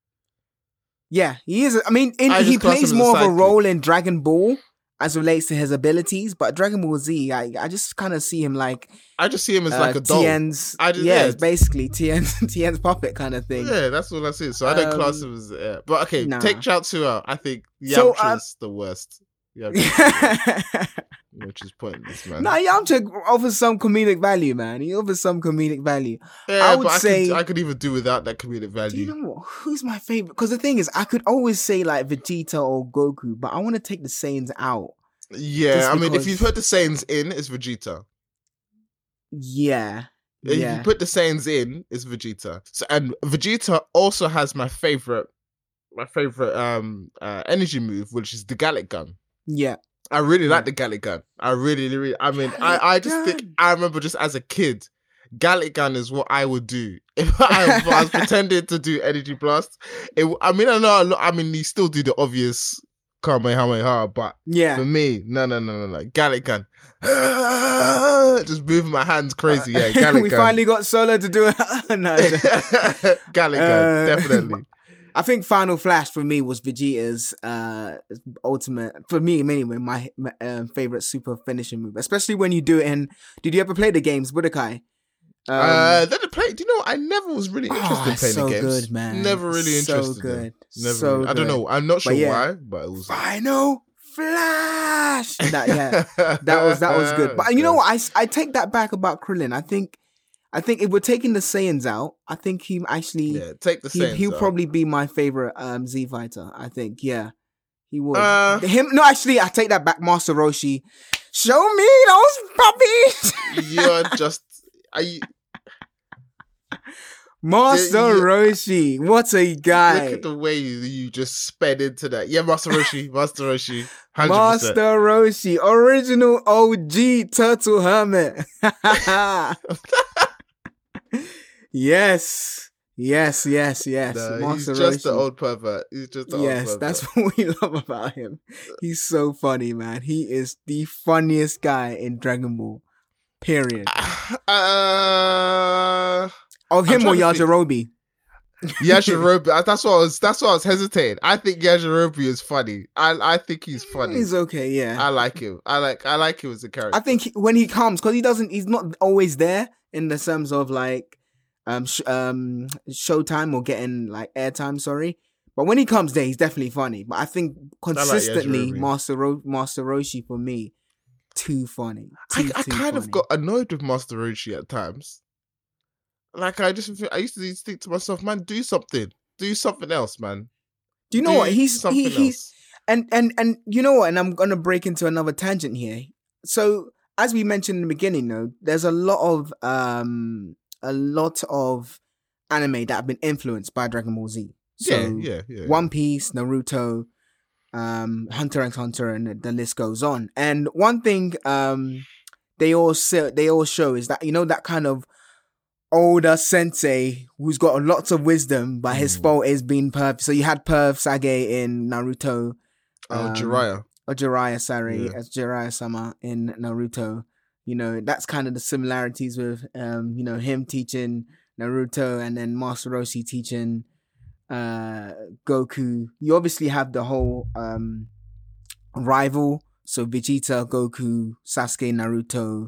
Yeah, he is. I mean, he plays more of a role in Dragon Ball as relates to his abilities, but Dragon Ball Z, I just kind of see him like... I just see him as like a doll. Tien's, it's basically Tien's puppet kind of thing. Yeah, that's what I see. So I don't class him as... But okay, take Chaozu out. I think Yamcha's the worst. Which is pointless, man. Nah, Yamcha offers some comedic value, man. He offers some comedic value. Yeah, I would say I could even do without that comedic value. Do you know what? Who's my favorite? Because the thing is, I could always say like Vegeta or Goku, but I want to take the Saiyans out. Yeah, I mean, if you've heard the Saiyans in, it's Vegeta. Yeah. If you put the Saiyans in, it's Vegeta. So, and Vegeta also has my favorite energy move, which is the Gallic Gun. Yeah. I really like the Gallic Gun. I mean, I just think, I remember just as a kid, Gallic Gun is what I would do if I was pretending to do Energy Blast. I know. I mean, you still do the obvious Kamehameha, but for me, no. Gallic Gun. Just moving my hands crazy. Yeah, Gallic we Gun. finally got Solo to do it. No. Gallic Gun, definitely. I think Final Flash for me was Vegeta's ultimate, for me anyway, my favorite super finishing move, especially when you do it in. Did you ever play the games Budokai? Then the play. Do you know? I never was really interested in playing the games. Good, man. Never really interested. So good. Never. So really. I don't know. I'm not sure why, but it was Final Flash. That was good. But you know what? I take that back about Krillin. I think if we're taking the Saiyans out, I think he actually take the Saiyans. He'll probably be my favorite Z fighter. I think, he would. Him? No, actually, I take that back. Master Roshi, show me those puppies. You're just. Master Roshi, what a guy! Look at the way you just sped into that. Yeah, Master Roshi, 100%. Master Roshi, original OG Turtle Hermit. Yes. No, Master he's just Roshi. the old pervert. Yes, that's what we love about him. He's so funny, man. He is the funniest guy in Dragon Ball. Period. Of him or Yajirobe? Yajirobe. That's what I was hesitating. I think Yajirobe is funny. I think he's funny. He's okay, yeah. I like him. I like him as a character. I think when he comes, because he's not always there in the terms of like showtime or getting like airtime, sorry. But when he comes there, he's definitely funny. But I think consistently Master Roshi for me, too funny. I kind of got annoyed with Master Roshi at times. Like I used to think to myself, man, do something else, man. Do you know what he's and you know what? And I'm gonna break into another tangent here. So as we mentioned in the beginning, though, there's a lot of anime that have been influenced by Dragon Ball Z. So yeah. One Piece, Naruto, Hunter x Hunter, and the list goes on. And one thing they all show is that, you know, that kind of older sensei who's got lots of wisdom, but his fault is being Perv. So you had Perv Sage in Naruto. Jiraiya. Or Jiraiya, sorry, as Jiraiya-sama in Naruto. You know, that's kind of the similarities with, you know, him teaching Naruto and then Master Roshi teaching Goku. You obviously have the whole rival. So Vegeta, Goku, Sasuke, Naruto,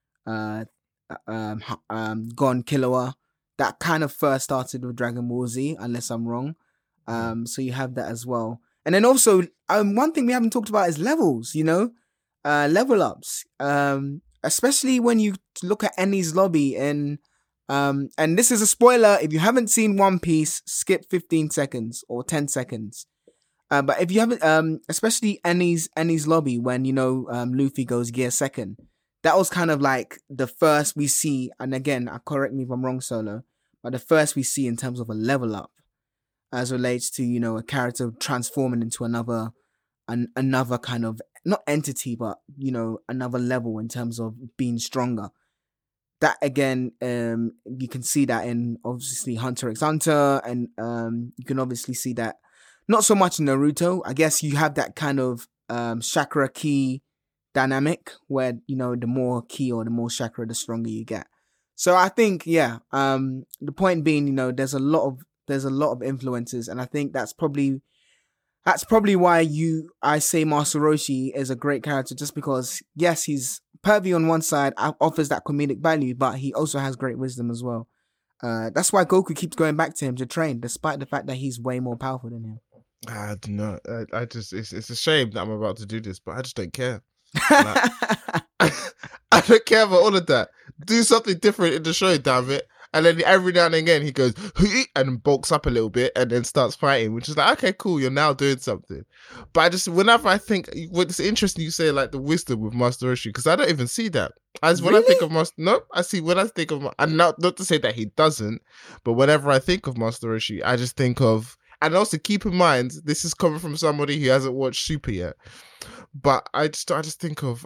Gon, Killua. That kind of first started with Dragon Ball Z, unless I'm wrong. So you have that as well. And then also, one thing we haven't talked about is levels, you know? Level ups. Especially when you look at Enies Lobby and this is a spoiler, if you haven't seen One Piece, skip 15 seconds or 10 seconds. But if you haven't, especially Enies Lobby, when, you know, Luffy goes Gear Second, that was kind of like the first we see, and again, correct me if I'm wrong, Solo, but the first we see in terms of a level up as relates to, you know, a character transforming into another kind of, not entity, but, you know, another level in terms of being stronger. That again, you can see that in obviously Hunter x Hunter, and you can obviously see that not so much in Naruto. I guess you have that kind of chakra ki dynamic where, you know, the more ki or the more chakra, the stronger you get. So I think, the point being, you know, there's a lot of influences, and I think that's probably why I say Master Roshi is a great character, just because, yes, he's pervy on one side, offers that comedic value, but he also has great wisdom as well. That's why Goku keeps going back to him to train, despite the fact that he's way more powerful than him. I don't know. I just, it's a shame that I'm about to do this, but I just don't care. Like, I don't care about all of that. Do something different in the show, damn it. And then every now and again he goes and bulks up a little bit and then starts fighting, which is like, okay, cool, you're now doing something. But I just, whenever I think, what's interesting, you say like the wisdom with Master Roshi, because I don't even see that. When I think of Master, when I think of, and not to say that he doesn't, but whenever I think of Master Roshi, I just think of, and also keep in mind, this is coming from somebody who hasn't watched Super yet, but I just think of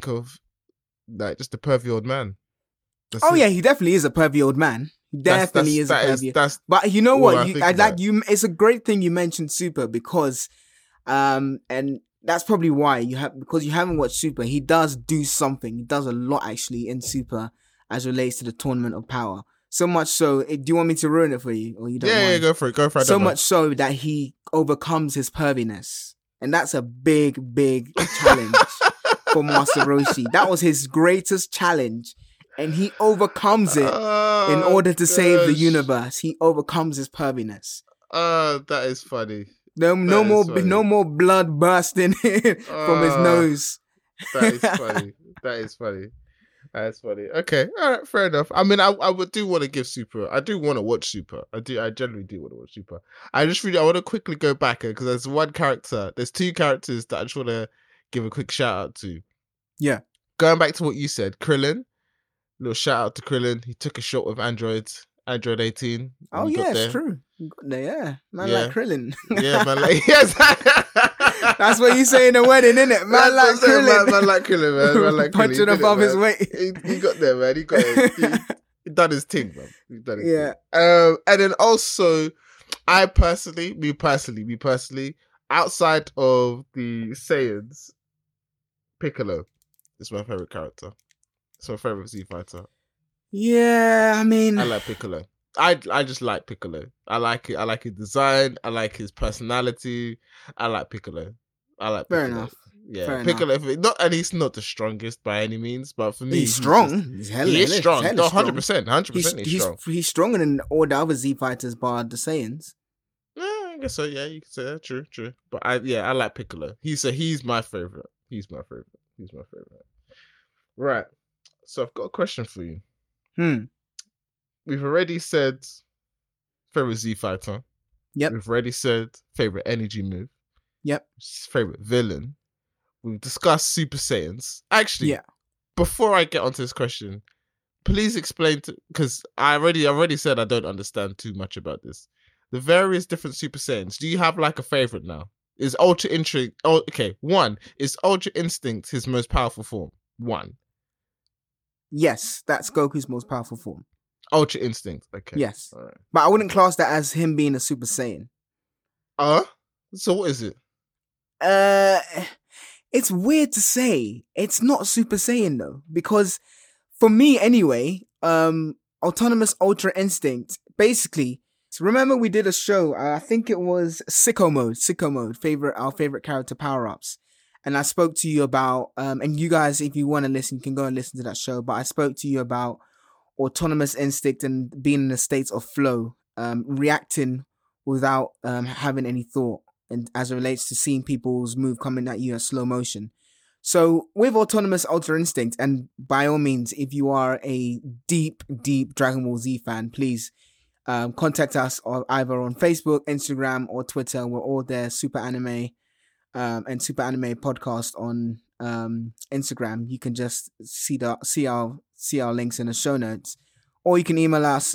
like just a pervy old man. Yeah, he definitely is a pervy old man. He definitely is a pervy. But you know what? It's a great thing you mentioned Super because, and that's probably why because you haven't watched Super. He does do something. He does a lot actually in Super as relates to the Tournament of Power. So much so, do you want me to ruin it for you, or you don't? Yeah, go for it. So much so that he overcomes his perviness, and that's a big challenge for Master Roshi. That was his greatest challenge. And he overcomes it in order to save the universe. He overcomes his perviness. That is funny. No more blood bursting from his nose. That is funny. That's funny. Okay, all right, fair enough. I mean, I do want to give Super. I do want to watch Super. I generally do want to watch Super. I want to quickly go back because there's two characters that I just want to give a quick shout out to. Yeah. Going back to what you said, Krillin. Little shout out to Krillin. He took a shot with Android 18. Oh yeah, it's true. Yeah, man, like Krillin. Yeah, man, like yes. That's what you say in a wedding, isn't it? Man, like Krillin. Man, like Krillin, man. Man, like punching above his weight. He got there, man. He got it. He done his thing, man. He done his thing. And then also, me personally, outside of the Saiyans, Piccolo is my favorite character. It's my favorite Z fighter. Yeah, I mean, I like Piccolo. I just like Piccolo. I like it. I like his design. I like his personality. I like Piccolo. Fair enough. Yeah, Fair Piccolo. And he's not the strongest by any means, but for me, he's strong. He is strong. No, 100%. 100%. He's strong. He's stronger than all the other Z fighters, bar the Saiyans. Yeah, I guess so. Yeah, you can say that. True. But I like Piccolo. He's my favorite. He's my favorite. Right. So I've got a question for you. We've already said favorite Z fighter. Yep. We've already said favorite energy move. Yep. Favorite villain. We've discussed Super Saiyans. Actually, before I get onto this question, please explain because I already said I don't understand too much about this. The various different Super Saiyans. Do you have like a favorite now? Is Ultra Instinct? Oh, okay. 1 is Ultra Instinct his most powerful form. 1. Yes, that's Goku's most powerful form. Ultra Instinct. Okay. Yes. All right. But I wouldn't class that as him being a Super Saiyan. So what is it? It's weird to say. It's not Super Saiyan though, because for me anyway, Autonomous Ultra Instinct, basically, so remember we did a show, I think it was Sicko Mode, our favorite character power-ups. And I spoke to you about, and you guys, if you want to listen, you can go and listen to that show. But I spoke to you about autonomous instinct and being in a state of flow, reacting without having any thought, and as it relates to seeing people's move coming at you in slow motion. So with autonomous ultra instinct, and by all means, if you are a deep Dragon Ball Z fan, please contact us either on Facebook, Instagram, or Twitter. We're all there, Super Anime. And Super Anime Podcast on Instagram. You can just see our links in the show notes, or you can email us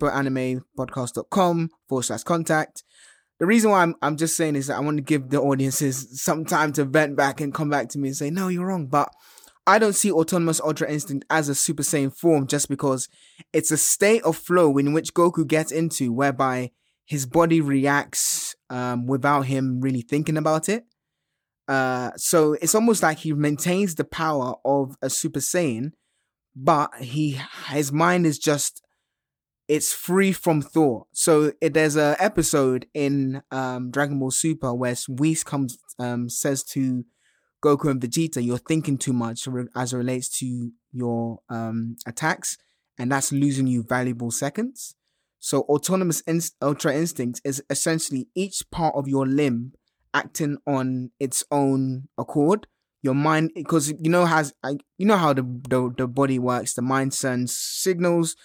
superanimepodcast.com/contact. The reason why I'm just saying is that I want to give the audiences some time to vent back and come back to me and say, no, you're wrong. But I don't see Autonomous Ultra Instinct as a Super Saiyan form just because it's a state of flow in which Goku gets into, whereby his body reacts without him really thinking about it. So it's almost like he maintains the power of a Super Saiyan, but his mind is it's free from thought. So there's a episode in Dragon Ball Super where Whis says to Goku and Vegeta, you're thinking too much as it relates to your attacks, and that's losing you valuable seconds. So autonomous Ultra Instinct is essentially each part of your limb acting on its own accord. Your mind, because you know how the body works. The mind sends signals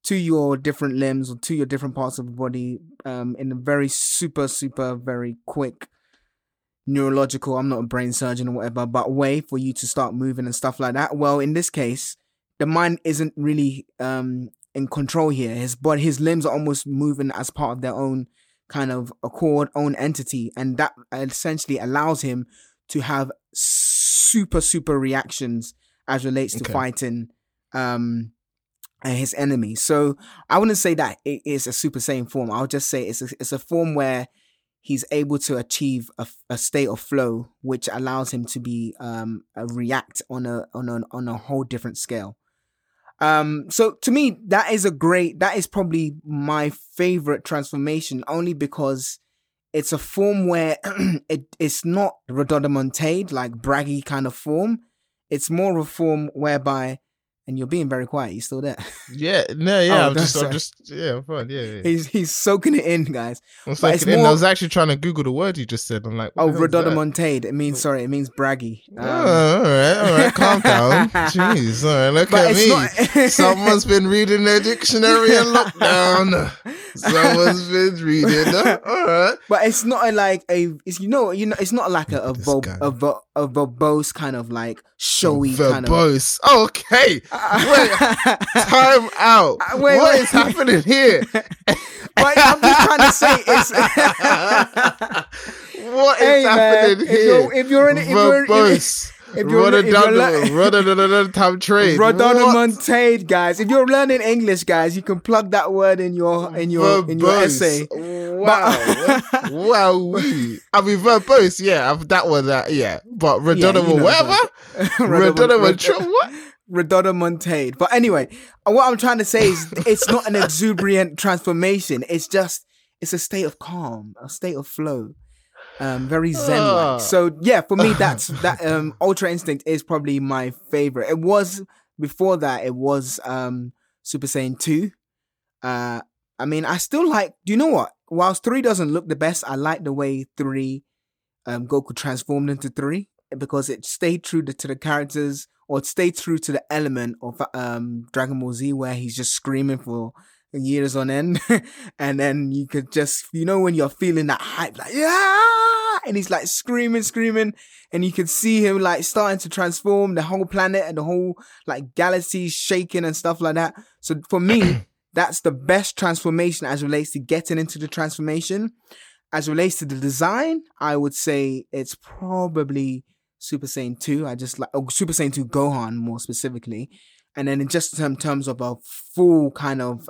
to your different limbs or to your different parts of the body in a very super, very quick neurological, I'm not a brain surgeon or whatever, but way for you to start moving and stuff like that. Well, in this case, the mind isn't really in control here. His limbs are almost moving as part of their own kind of accord, own entity, and that essentially allows him to have super reactions as relates to fighting his enemy. So I wouldn't say that it is a Super Saiyan form. I'll just say it's a form where he's able to achieve a state of flow, which allows him to be react on a whole different scale. So to me, that is probably my favorite transformation, only because it's a form where it's not Rhodomontade, like braggy kind of form. It's more of a form whereby, and you're being very quiet. You still there? Yeah, no, yeah. I'm just, I'm fine. Yeah. He's soaking it in, guys. I'm soaking it in. I was actually trying to Google the word you just said. I'm like, Rhodomontade. It means braggy. All right. Calm down. Jeez, all right. Look at me. Someone's been reading their dictionary in lockdown. Someone's been reading. All right. But it's not like it's not like a verbose kind of like showy kind of. Verbose. Okay. Wait, time out. What is happening here? But I'm just trying to say it's what is happening here? If you're Rhodomontade, guys. If you're learning English, guys, you can plug that word in your essay. Wow, wow. I mean, verbose, yeah, that one, yeah. But Rhodomontade. But anyway, what I'm trying to say is it's not an exuberant transformation. It's a state of calm, a state of flow. Very zen-like. So yeah, for me, that Ultra Instinct is probably my favorite. It was before that. It was Super Saiyan 2. I mean, I still like. Do you know what? Whilst 3 doesn't look the best, I like the way 3 Goku transformed into 3 because it stayed true to the characters, or it stayed true to the element of Dragon Ball Z, where he's just screaming for years on end. And then you could just, when you're feeling that hype, like, yeah, and he's like screaming, and you could see him like starting to transform the whole planet and the whole like galaxy shaking and stuff like that. So for me, that's the best transformation as relates to getting into the transformation. As relates to the design, I would say it's probably Super Saiyan 2. I just like Super Saiyan 2 Gohan more specifically. And then in terms of a full kind of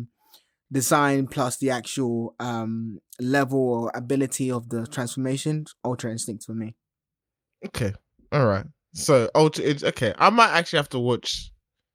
design plus the actual level or ability of the transformation, Ultra Instinct for me. Okay. All right. So okay. I might actually have to watch.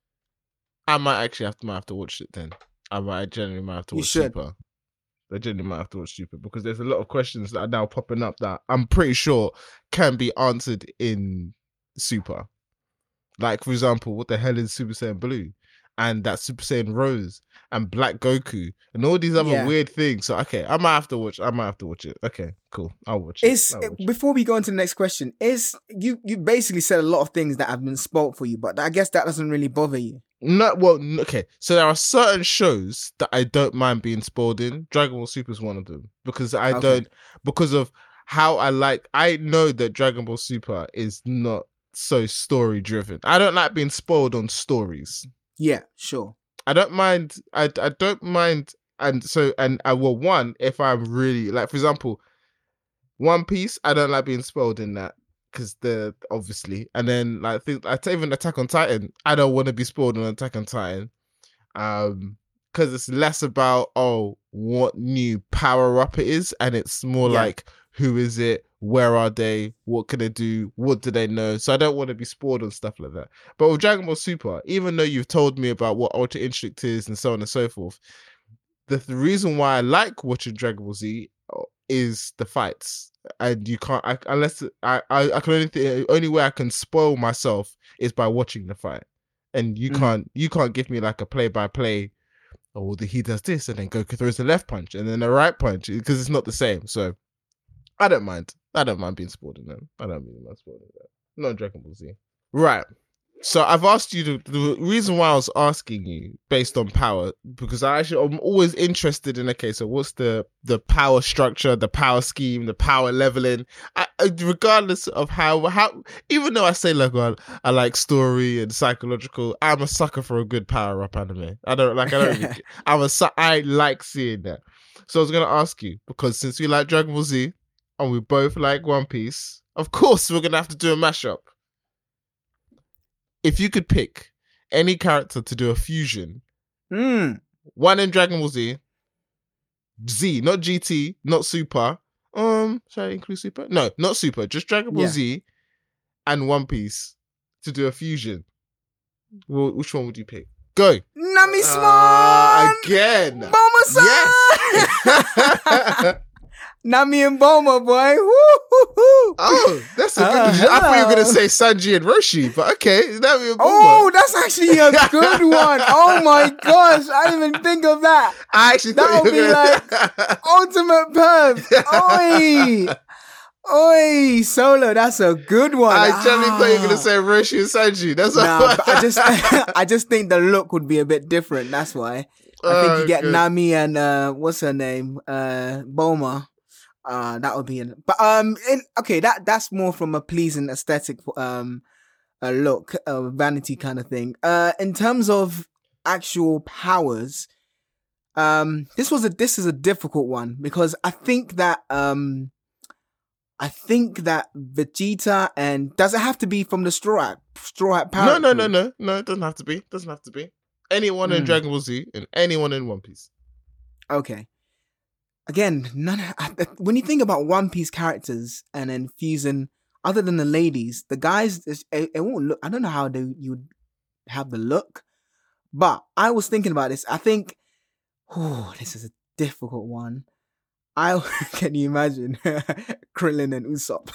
Might have to watch it then. I genuinely might have to watch Super. I genuinely might have to watch Super because there's a lot of questions that are now popping up that I'm pretty sure can be answered in Super. Like, for example, what the hell is Super Saiyan Blue? And that Super Saiyan Rose and Black Goku and all these other weird things. So, okay, I might have to watch it. Okay, cool. I'll watch it. Before we go on to the next question, you basically said a lot of things that have been spoiled for you, but I guess that doesn't really bother you. No, well, okay. So there are certain shows that I don't mind being spoiled in. Dragon Ball Super is one of them because because of how I know that Dragon Ball Super is not so story driven. I don't like being spoiled on stories. Yeah, sure. I don't mind. I don't mind. And one, if I'm really like, for example, One Piece, I don't like being spoiled in that because they're obviously. And then like even Attack on Titan, I don't want to be spoiled on Attack on Titan, because it's less about what new power up it is, and it's more like who is it, where are they, what can they do, what do they know. So I don't want to be spoiled on stuff like that. But with Dragon Ball Super, even though you've told me about what Ultra Instinct is and so on and so forth, the reason why I like watching Dragon Ball Z is the fights. And you can't, unless I can only way I can spoil myself is by watching the fight. And you can't give me like a play-by-play, he does this and then Goku throws the left punch and then the right punch, because it's not the same. So I don't mind being spoiled in them. I don't really mind spoiled in that. Not Dragon Ball Z. Right. So I've asked you the reason why I was asking you based on power, because I'm always interested in, okay, so what's the power structure, the power scheme, the power leveling, regardless of how even though I say like, well, I like story and psychological, I'm a sucker for a good power up anime. I like seeing that. So I was going to ask you, because since we like Dragon Ball Z and we both like One Piece, of course we're going to have to do a mashup. If you could pick any character to do a fusion, one in Dragon Ball Z, not GT, not Super. Should I include Super? No, not Super. Just Dragon Ball Z and One Piece to do a fusion. Well, which one would you pick? Go. Nami-san! Again. Bulma-san! Yes. Nami and Bulma, boy. Woo-hoo-hoo. Oh, that's a good one. I thought you were going to say Sanji and Roshi, but okay. Nami and Bulma. Oh, that's actually a good one. Oh my gosh, I didn't even think of that. I actually that would be like ultimate perv. Oi, Solo, that's a good one. I generally thought you were going to say Roshi and Sanji. That's but I just think the look would be a bit different. That's why. I think you get good. Nami and what's her name? Bulma. That would be that's more from a pleasing aesthetic look, vanity kind of thing. In terms of actual powers, this is a difficult one, because I think that Vegeta, and does it have to be from the Straw Hat power? No, it doesn't have to be. Anyone in Dragon Ball Z and anyone in One Piece. Okay. Again, when you think about One Piece characters and then fusing, other than the ladies, the guys, it won't look. I don't know how you would have the look, but I was thinking about this. I think, this is a difficult one. Can you imagine Krillin and Usopp?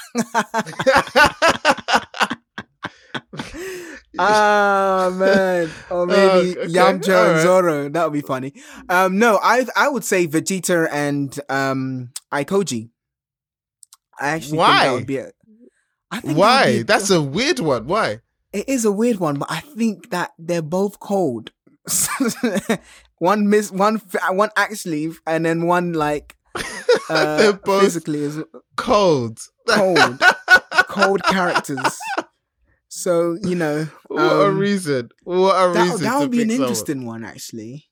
Man, or maybe Yamcha and Zoro. That would be funny. No, I would say Vegeta and Aikoji. I actually think that would be it. Why? That's a weird one. Why? It is a weird one, but I think that they're both cold. one axe sleeve, and then one like they're both physically is cold characters. So, what a reason. That would be an interesting one, actually.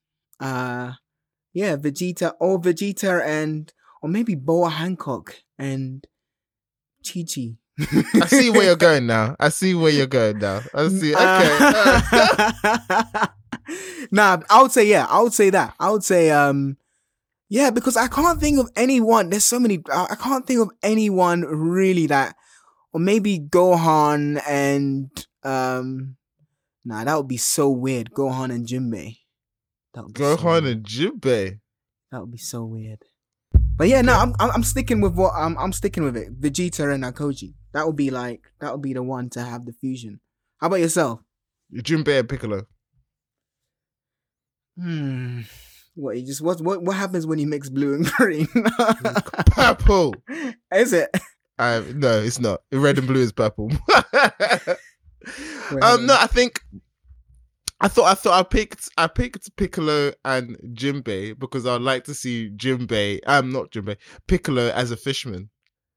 Vegeta or maybe Boa Hancock and Chi-Chi. I see where you're going now. I see. Okay. Nah, I would say that. I would say, because I can't think of anyone. There's so many. I can't think of anyone really that. Or maybe Gohan and that would be so weird. Gohan and Jinbei. Jinbei. That would be so weird. But yeah, no, I'm sticking with what I'm sticking with it. Vegeta and Aikoji. That would be the one to have the fusion. How about yourself? Jinbei and Piccolo. What happens when you mix blue and green? Purple. Is it? No, it's not. Red and blue is purple. No, I thought I picked Piccolo and Jinbei because I'd like to see Piccolo as a fisherman.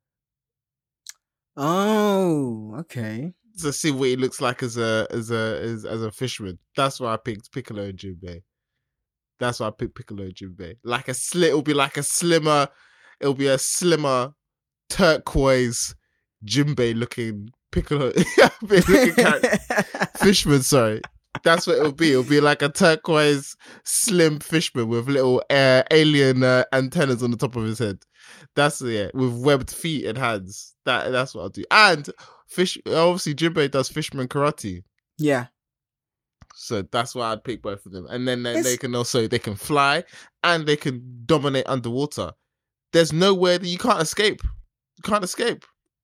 Oh, okay. To see what he looks like as a fisherman. That's why I picked Piccolo and Jinbei. It'll be a slimmer turquoise Jinbei looking Piccolo fishman, sorry. That's what it'll be. It'll be like a turquoise slim fishman with little alien antennas on the top of his head. That's with webbed feet and hands. That's what I'll do. And obviously Jinbei does fisherman karate. Yeah. So that's why I'd pick both of them. And then they can fly and they can dominate underwater. There's nowhere that you can't escape. You can't escape.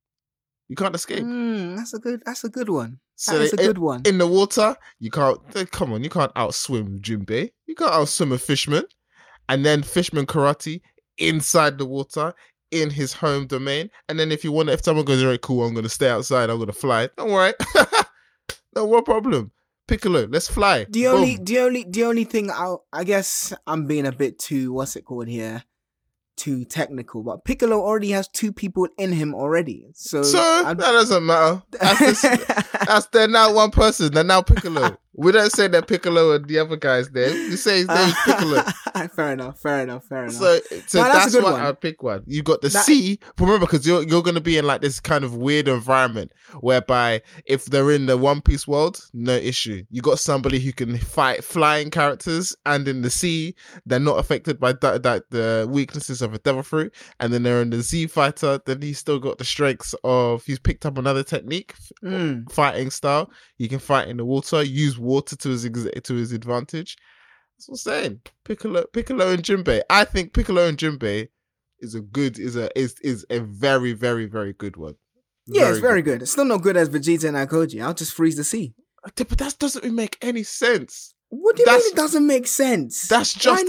That's a good one. So that's a good one. In the water, you can't outswim Jinbei. You can't outswim a fishman. And then fishman karate inside the water in his home domain. And then if someone goes, all right, cool, I'm going to stay outside, I'm going to fly. Don't worry. No, what problem? Piccolo, let's fly. The only thing I guess I'm being a bit too, what's it called here? Too technical, but Piccolo already has 2 people in him already. So that doesn't matter. They're now one person. They're now Piccolo. We don't say that Piccolo and the other guy's name. We say his name's Piccolo. Fair enough. So that's why I'd pick one. You got the C. Remember, because you're going to be in like this kind of weird environment whereby if they're in the One Piece world, no issue. You got somebody who can fight flying characters, and in the sea, they're not affected by the weaknesses of a devil fruit. And then they're in the Z fighter. Then he's still got the strengths of he's picked up another technique, fighting style. He can fight in the water, use water to his advantage. That's what I'm saying. Piccolo and Jinbei. I think Piccolo and Jinbei is a very, very, very good one. Yeah, it's very good. It's still not good as Vegeta and Aikoji. I'll just freeze the sea. But that doesn't make any sense. What do you mean it doesn't make sense? That's just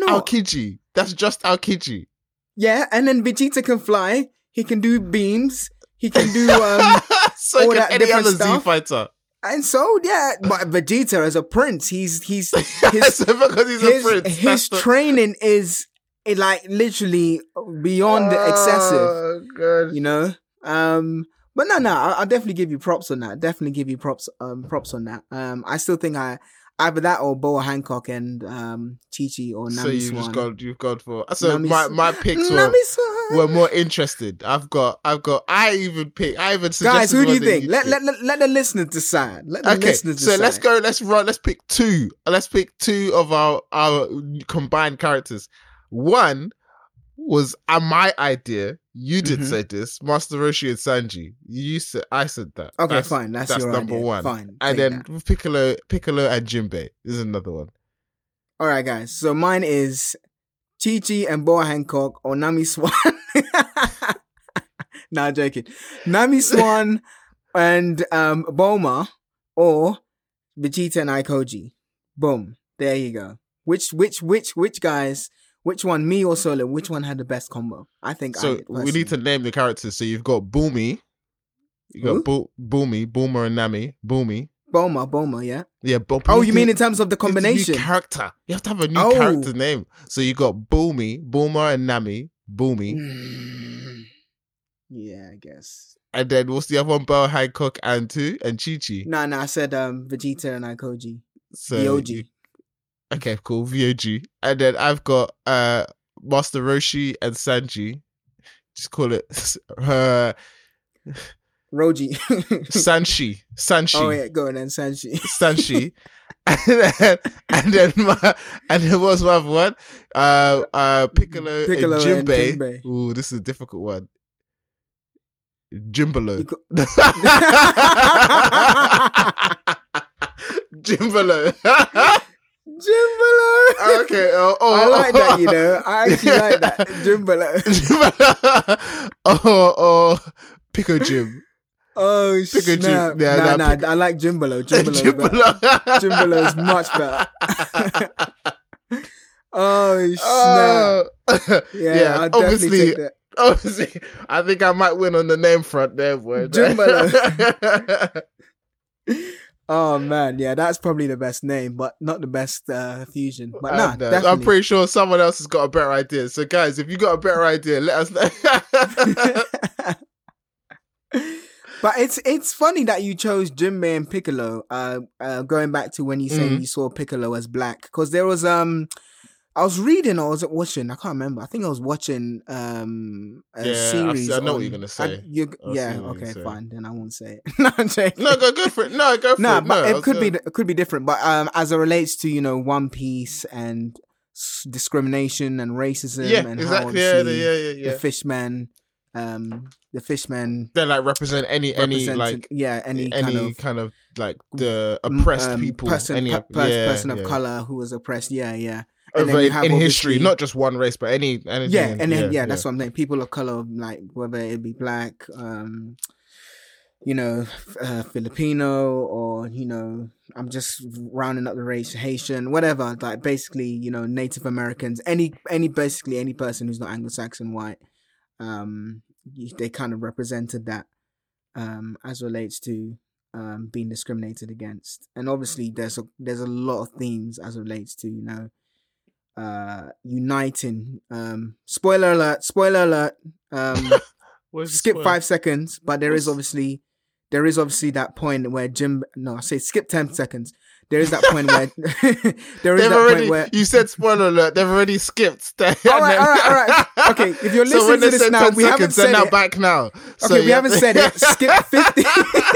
Aokiji. Yeah, and then Vegeta can fly. He can do beams. He can do so all can that any different other stuff. Z fighter. And so, yeah, but Vegeta as a prince, he's his because he's a prince. His training is like literally beyond excessive. God. You know? But no, I'll definitely give you props on that. Props on that. I still think either that or Boa Hancock and Chi-Chi or Nami Swan. So you've gone for. So my picks were more interested. I even suggested. Guys, who do you think? Let the listeners decide. Let's go. Let's pick 2. Let's pick 2 of our combined characters. One was my idea. You did say this, Master Roshi and Sanji. I said that. Okay, fine. That's your number idea. 1. Fine. And then Piccolo and Jinbei. This is another one. All right, guys. So mine is Chi-Chi and Boa Hancock or Nami Swan. Nah, joking. Nami Swan and Bulma or Vegeta and Aikoji. Boom. There you go. Which guys? Which one, me or Solo? Which one had the best combo? I think. So we need to name the characters. So you've got Boomy. You got Boomy, Bulma and Nami. Boomy. Bulma, yeah. Yeah, oh, you mean in terms of the combination? New character. You have to have a new character name. So you got Bulma and Nami. Boomy. Yeah, I guess. And then what's the other one? Boa Hancock and Chi-Chi. No, I said Vegeta and Aikoji. So VOG. Okay, cool. VOG. And then I've got Master Roshi and Sanji. Just call it Roji. Sanshi. Oh yeah, go on then, Sanshi. Sanshi. and then what's my other one? Piccolo and Jinbei. Ooh, this is a difficult one. Jimbalo. Jimbalo. Okay. I like that, you know. I actually like that. Jimbalo. Oh, Pico Jim. Oh, snap. Yeah, nah, I like Jimbalo. Jimbalo is much better. Oh, snap. Yeah, I'll definitely take that. Obviously, I think I might win on the name front there, boy. Jimbalo. Oh man, yeah, that's probably the best name, but not the best fusion. But nah, definitely. I'm pretty sure someone else has got a better idea. So guys, if you got a better idea, let us know. But it's funny that you chose Jinbei and Piccolo. Going back to when you said you saw Piccolo as black, because there was I was reading or was it watching? I can't remember. I think I was watching a series. I know what you're gonna say. Okay, fine. Then I won't say it. No, I'm joking. No, go for it. No, go for it. But it could be different. But as it relates to One Piece and discrimination and racism, and exactly. How the fishmen. The fishmen. They like represent any kind of like the oppressed people, person of color who was oppressed. Yeah. And in history, not just one race, but anything. That's what I'm saying. People of color, like whether it be black, Filipino, or I'm just rounding up the race, Haitian, whatever. Like basically, Native Americans, any person who's not Anglo-Saxon white, they kind of represented that, as relates to being discriminated against, and obviously there's a lot of themes as it relates to uniting. Spoiler alert. Skip 5 seconds, but there is obviously that point where skip 10 seconds. There is that point where you said spoiler alert. They've already skipped. All right. Okay, if you're listening to this now, we haven't said it. Now back now. Okay, we haven't said it. Skip 15.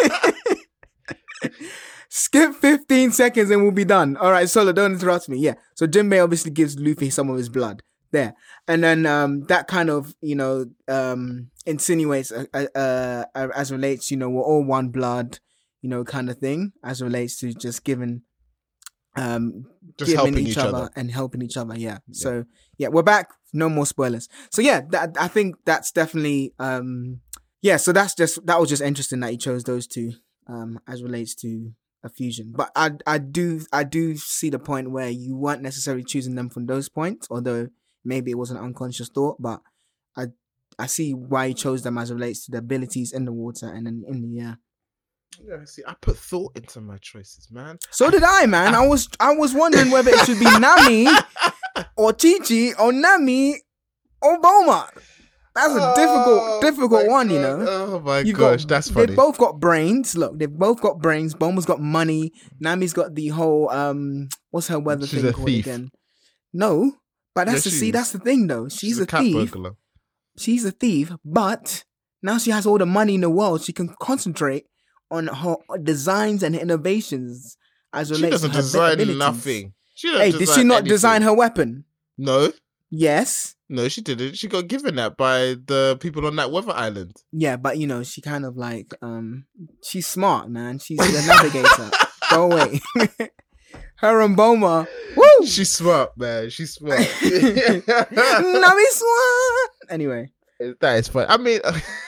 Skip 15 seconds and we'll be done. All right, Solo, don't interrupt me. Yeah. So Jinbei obviously gives Luffy some of his blood there, and then that kind of insinuates as relates, we're all one blood, kind of thing, as relates to just giving helping each other and helping each other. Yeah. So we're back. No more spoilers. So I think that's definitely so that was just interesting that he chose those two as relates to a fusion. But I do see the point where you weren't necessarily choosing them from those points, although maybe it was an unconscious thought, but I see why you chose them as it relates to the abilities in the water and in the air. Yeah, see, I put thought into my choices, man. So did I, man. I was wondering whether it should be Nami or Chi-Chi or Nami or Bulma. That's a difficult one, Oh my gosh, that's funny. They've both got brains. Look, they've both got brains. Bulma's got money. Nami's got the whole what's her weather thing called again? No, but that's the thing though. She's a thief. Burglar. She's a thief, but now she has all the money in the world. She can concentrate on her designs and innovations as relates to her design abilities. Nothing. Did she not design her weapon? No. Yes. No, she didn't. She got given that by the people on that weather island. Yeah, but she kind of like she's smart, man. She's the navigator. Go away. Her and Bulma. Woo! She's smart, man. She's smart. Nami smart. Anyway. That is funny. I mean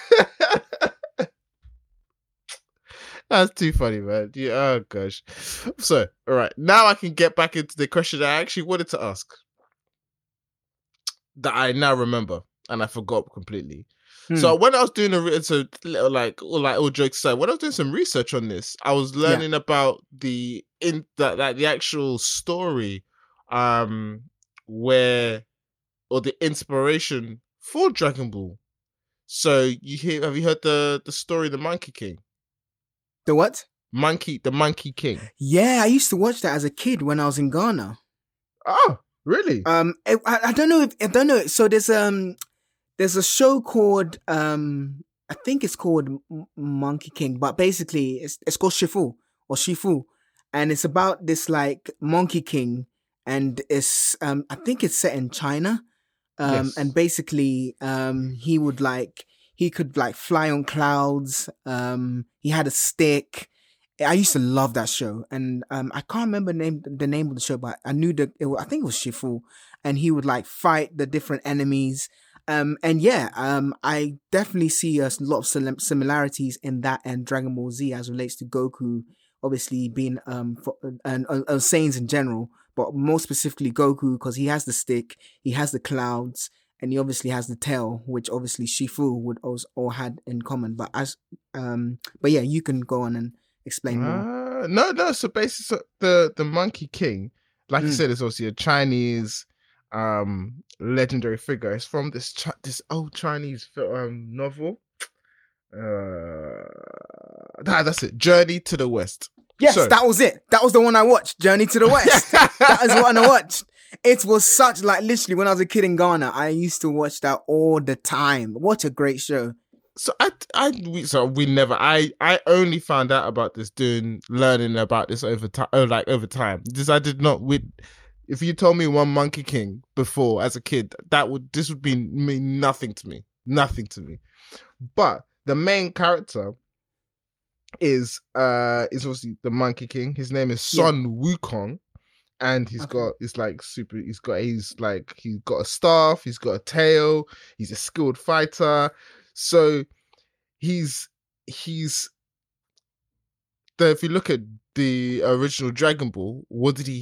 that's too funny, man. Yeah, oh gosh. So, all right. Now I can get back into the question that I actually wanted to ask. That I now remember and I forgot completely. So when I was doing all jokes aside, when I was doing some research on this, I was learning about the actual story, the inspiration for Dragon Ball. So have you heard the story of the Monkey King? The what? The Monkey King. Yeah, I used to watch that as a kid when I was in Ghana. Oh. Really? I don't know. So there's a show called I think it's called Monkey King, but basically it's called Shifu, and it's about this like Monkey King, and it's I think it's set in China, yes. And basically he could fly on clouds. He had a stick. I used to love that show, and I can't remember the name of the show, but I knew I think it was Shifu, and he would fight the different enemies. I definitely see a lot of similarities in that and Dragon Ball Z as relates to Goku, obviously being and Saiyans in general, but more specifically Goku because he has the stick, he has the clouds, and he obviously has the tail, which obviously Shifu would also all had in common. But you can go on and explain more. No. So basically, the Monkey King, like you said, is obviously a Chinese legendary figure. It's from this old Chinese novel. That's it. Journey to the West. Yes, that was it. That was the one I watched. Journey to the West. That is what I watched. It was such literally when I was a kid in Ghana, I used to watch that all the time. What a great show. So I only found out about this learning about this over time. I did not. If you told me one Monkey King before as a kid, this would mean nothing to me. But the main character is obviously the Monkey King. His name is Sun Wukong, and he's got a staff, he's got a tail, he's a skilled fighter. So if you look at the original Dragon Ball, what did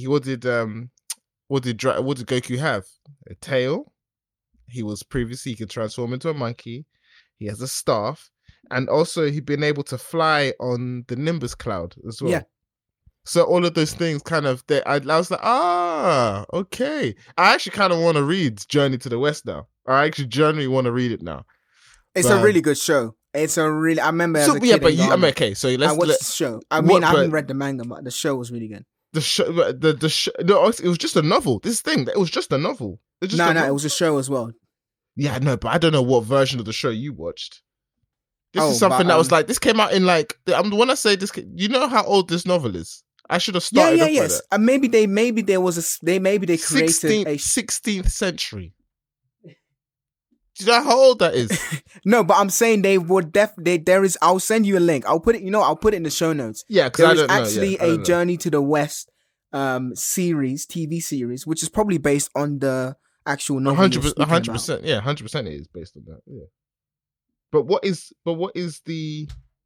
Goku have? A tail. He could transform into a monkey. He has a staff, And also he'd been able to fly on the Nimbus cloud as well. Yeah. So all of those things kind of, I was like, okay. I actually kind of want to read Journey to the West now. I actually genuinely want to read it now. It's a really good show. I remember as a kid. Yeah, but okay, so I watched the show. I haven't read the manga, but the show was really good. The show, no, it was just a novel. This thing, it was just a novel. It was a show as well. Yeah, no, but I don't know what version of the show you watched. This is something that was like, this came out in like, when I say this, you know how old this novel is? I should have started off with it. And maybe they created a 16th century. Do you know how old that is? No, but I'm saying they would there is, I'll send you a link. I'll put it in the show notes. Yeah, because I don't know. Actually a Journey to the West TV series, which is probably based on the actual novel. 100%. Yeah, 100% it is based on that. Yeah. But what is the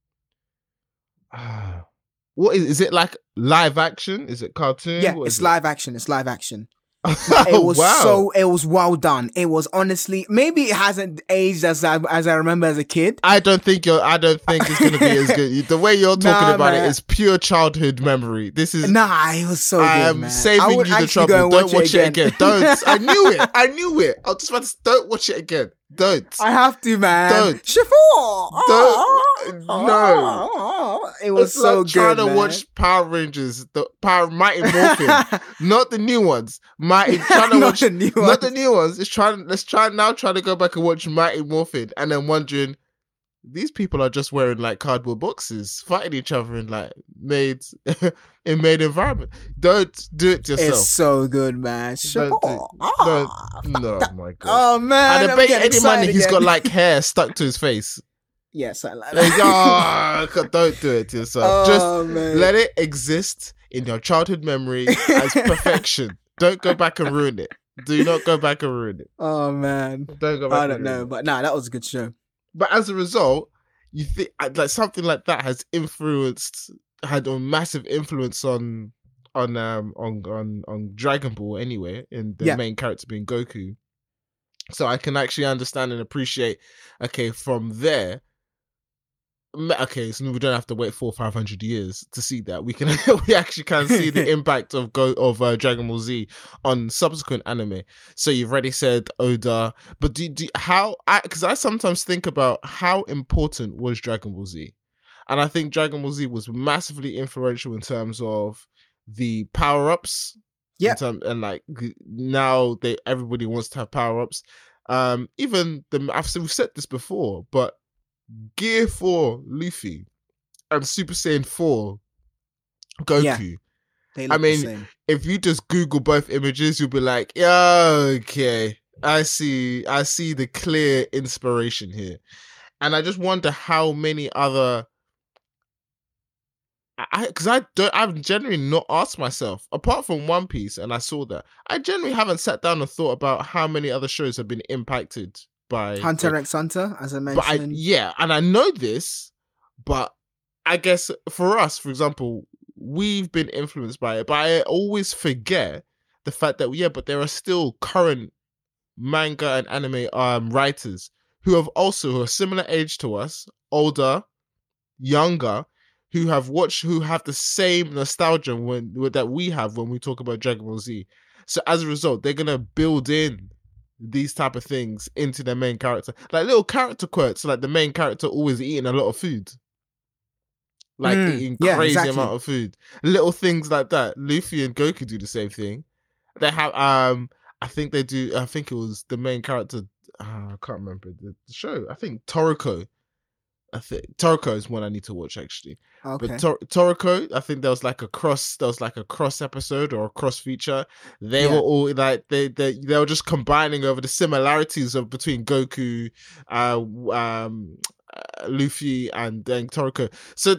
is it like live action? Is it cartoon? Yeah, it's live action. It's live action. It was well done. It was honestly, maybe it hasn't aged as I remember as a kid. I don't think it's gonna be as good. The way you're talking about it is pure childhood memory. This is it was so good. I'm saving you the trouble. Don't watch it again. Don't. I knew it. I was just about to don't watch it again. Don't. I have to, man. Don't. Don't. No. It was it's so like good, trying to man. watch Power Rangers, the Mighty Morphin, not the new ones. Trying to watch not the new ones. Let's try to go back and watch Mighty Morphin, and then wondering, these people are just wearing like cardboard boxes, fighting each other in like made environment. Don't do it to yourself. It's so good, man. No, my god. Oh man, and I bet any money he's got like hair stuck to his face. Yeah, something like that. Don't do it to yourself. Just let it exist in your childhood memory as perfection. Don't go back and ruin it. Do not go back and ruin it. Oh man, don't go back. I don't know, but that was a good show. But as a result, you think like something like that had a massive influence on Dragon Ball anyway, in the main character being Goku. So I can actually understand and appreciate. Okay, from there. Okay, so we don't have to wait 400 or 500 years to see that. We actually can see the impact of Dragon Ball Z on subsequent anime. So you've already said Oda, but because I sometimes think about how important was Dragon Ball Z, and I think Dragon Ball Z was massively influential in terms of the power ups. Yeah, and like now everybody wants to have power ups. Even we've said this before, but Gear 4 Luffy and Super Saiyan 4 Goku. Yeah, I mean, if you just Google both images, you'll be like, yeah, okay, I see the clear inspiration here. And I just wonder how many other, I've generally not asked myself, apart from One Piece, and I saw that, I generally haven't sat down and thought about how many other shows have been impacted by Hunter x Hunter, as I mentioned. And I know this, but I guess for us, for example, we've been influenced by it, but I always forget the fact that, but there are still current manga and anime writers who are similar age to us, older, younger, who have the same nostalgia that we have when we talk about Dragon Ball Z. So as a result, they're going to build in these type of things into their main character, like little character quirks, like the main character always eating a lot of food, like eating crazy amount of food, little things like that. Luffy and Goku do the same thing. They have I think they do. I think it was the main character, I can't remember the show. I think Toriko is one I need to watch actually. Okay. But Toriko, I think there was like a cross episode or a cross feature. They were all like they were just combining over the similarities between Goku, Luffy, and then Toriko. So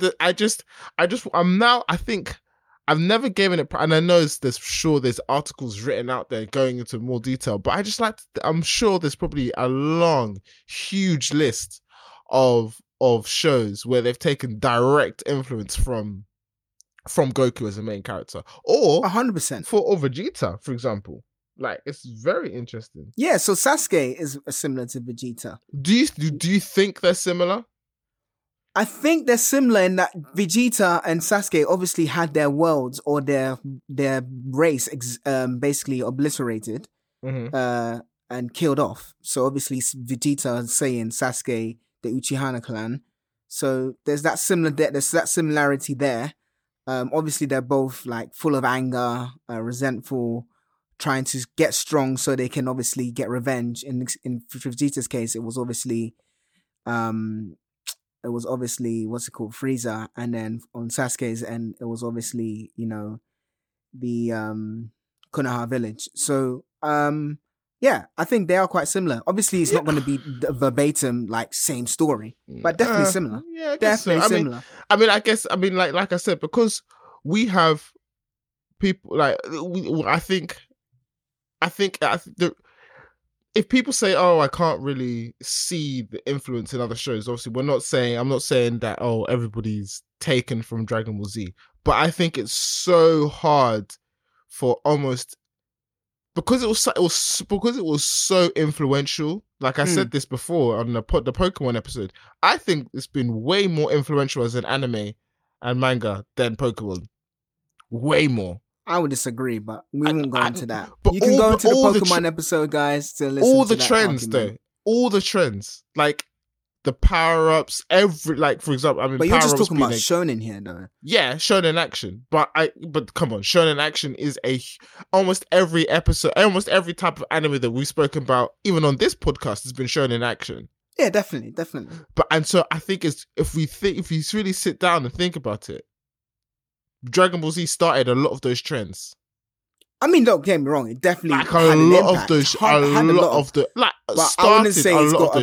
I think I've never given it, and I know there's articles written out there going into more detail, but I'm sure there's probably a long, huge list of shows where they've taken direct influence from Goku as a main character, or 100% or Vegeta, for example. Like, it's very interesting. Yeah, so Sasuke is similar to Vegeta. Do you think they're similar? I think they're similar in that Vegeta and Sasuke obviously had their worlds or their race basically obliterated and killed off. So obviously Vegeta is saying Sasuke, the Uchiha clan. So there's that similarity there. Obviously they're both like full of anger, resentful, trying to get strong so they can obviously get revenge. In Vegeta's case, it was obviously what's it called, Frieza, and then on Sasuke's end, it was obviously, you know, the Konoha village. So yeah, I think they are quite similar. Obviously, it's not going to be verbatim like same story, but definitely similar. Yeah, definitely so. similar. I guess like I said, because we have people like I think if people say, "Oh, I can't really see the influence in other shows," obviously, I'm not saying that, oh, everybody's taken from Dragon Ball Z, but I think it's so hard for almost because it was so influential. Like I said this before on the Pokemon episode, I think it's been way more influential as an anime and manga than Pokemon. Way more. I would disagree, but we won't go into that. But you can go into the Pokemon episode, guys, to listen all to the that trends, argument. though. All the trends, like the power-ups, for example, I mean, but you're just talking about shonen here, though. Yeah, shonen action. But come on, shonen action is almost every episode, almost every type of anime that we've spoken about, even on this podcast, has been shonen action. Yeah, definitely. And so I think if you really sit down and think about it, Dragon Ball Z started a lot of those trends. I mean, don't get me wrong; it definitely like had a lot of those, a lot of the like. But I wouldn't say it's got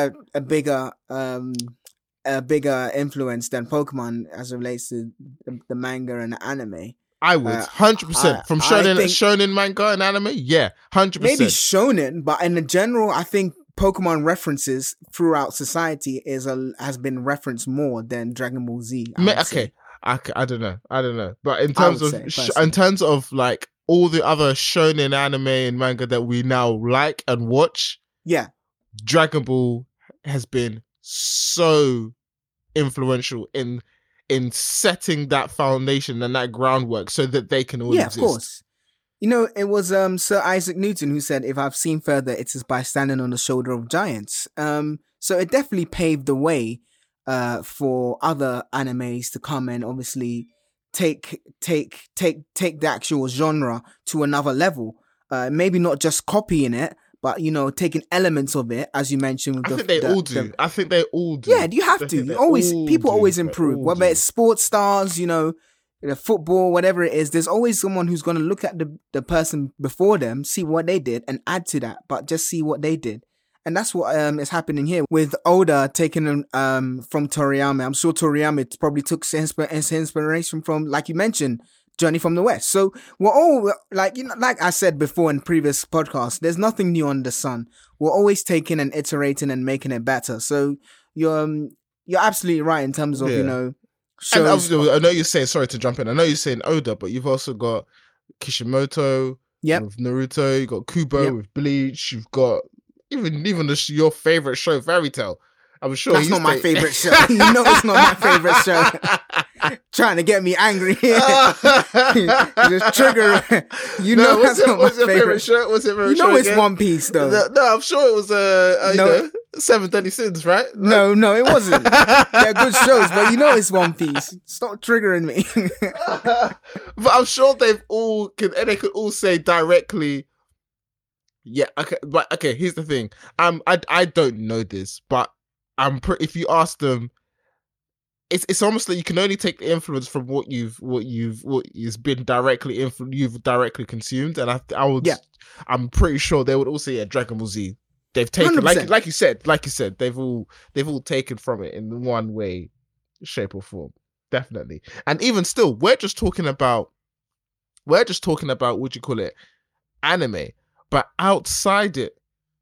a bigger influence than Pokemon as it relates to the manga and the anime. I would 100% from shonen manga and anime. Yeah, 100%. Maybe shonen, but in the general, I think Pokemon references throughout society has been referenced more than Dragon Ball Z. Okay. I don't know. But in terms of like all the other shonen anime and manga that we now like and watch, yeah, Dragon Ball has been so influential in setting that foundation and that groundwork so that they can all exist. Of course. You know, it was Sir Isaac Newton who said, "If I've seen further, it is by standing on the shoulder of giants." So it definitely paved the way for other animes to come and obviously take the actual genre to another level. Maybe not just copying it, but you know, taking elements of it, as you mentioned. I think they all do. Yeah, you have to. People always improve. Whether it's sports stars, you know, the football, whatever it is, there's always someone who's going to look at the person before them, see what they did, and add to that. But just see what they did. And that's what is happening here with Oda taking from Toriyama. I'm sure Toriyama probably took his inspiration from, like you mentioned, Journey from the West. So we're all like, you know, like I said before in previous podcasts, there's nothing new under the sun. We're always taking and iterating and making it better. So you're absolutely right in terms of you know. Shows. And I know you're saying, sorry to jump in. I know you're saying Oda, but you've also got Kishimoto with Naruto. You got Kubo with Bleach. You've got even your favorite show, Fairy Tail. I'm sure that's not my favorite show. You know, it's not my favorite show. Trying to get me angry here. Just trigger. You know, that's not my favorite show. What's your favorite show? You know, it's again? One Piece, though. No, I'm sure it was you know, 7 Deadly Sins, right? No, it wasn't. They're good shows, but you know, it's One Piece. Stop triggering me. But I'm sure they could all say directly. Yeah, okay, but okay. Here's the thing. I don't know this, but if you ask them, it's almost like you can only take the influence from what has been you've directly consumed, and I'm pretty sure they would all say Dragon Ball Z. They've taken 100%. like you said, they've all taken from it in one way, shape or form, definitely. And even still, we're just talking about what you call it, anime. But outside it,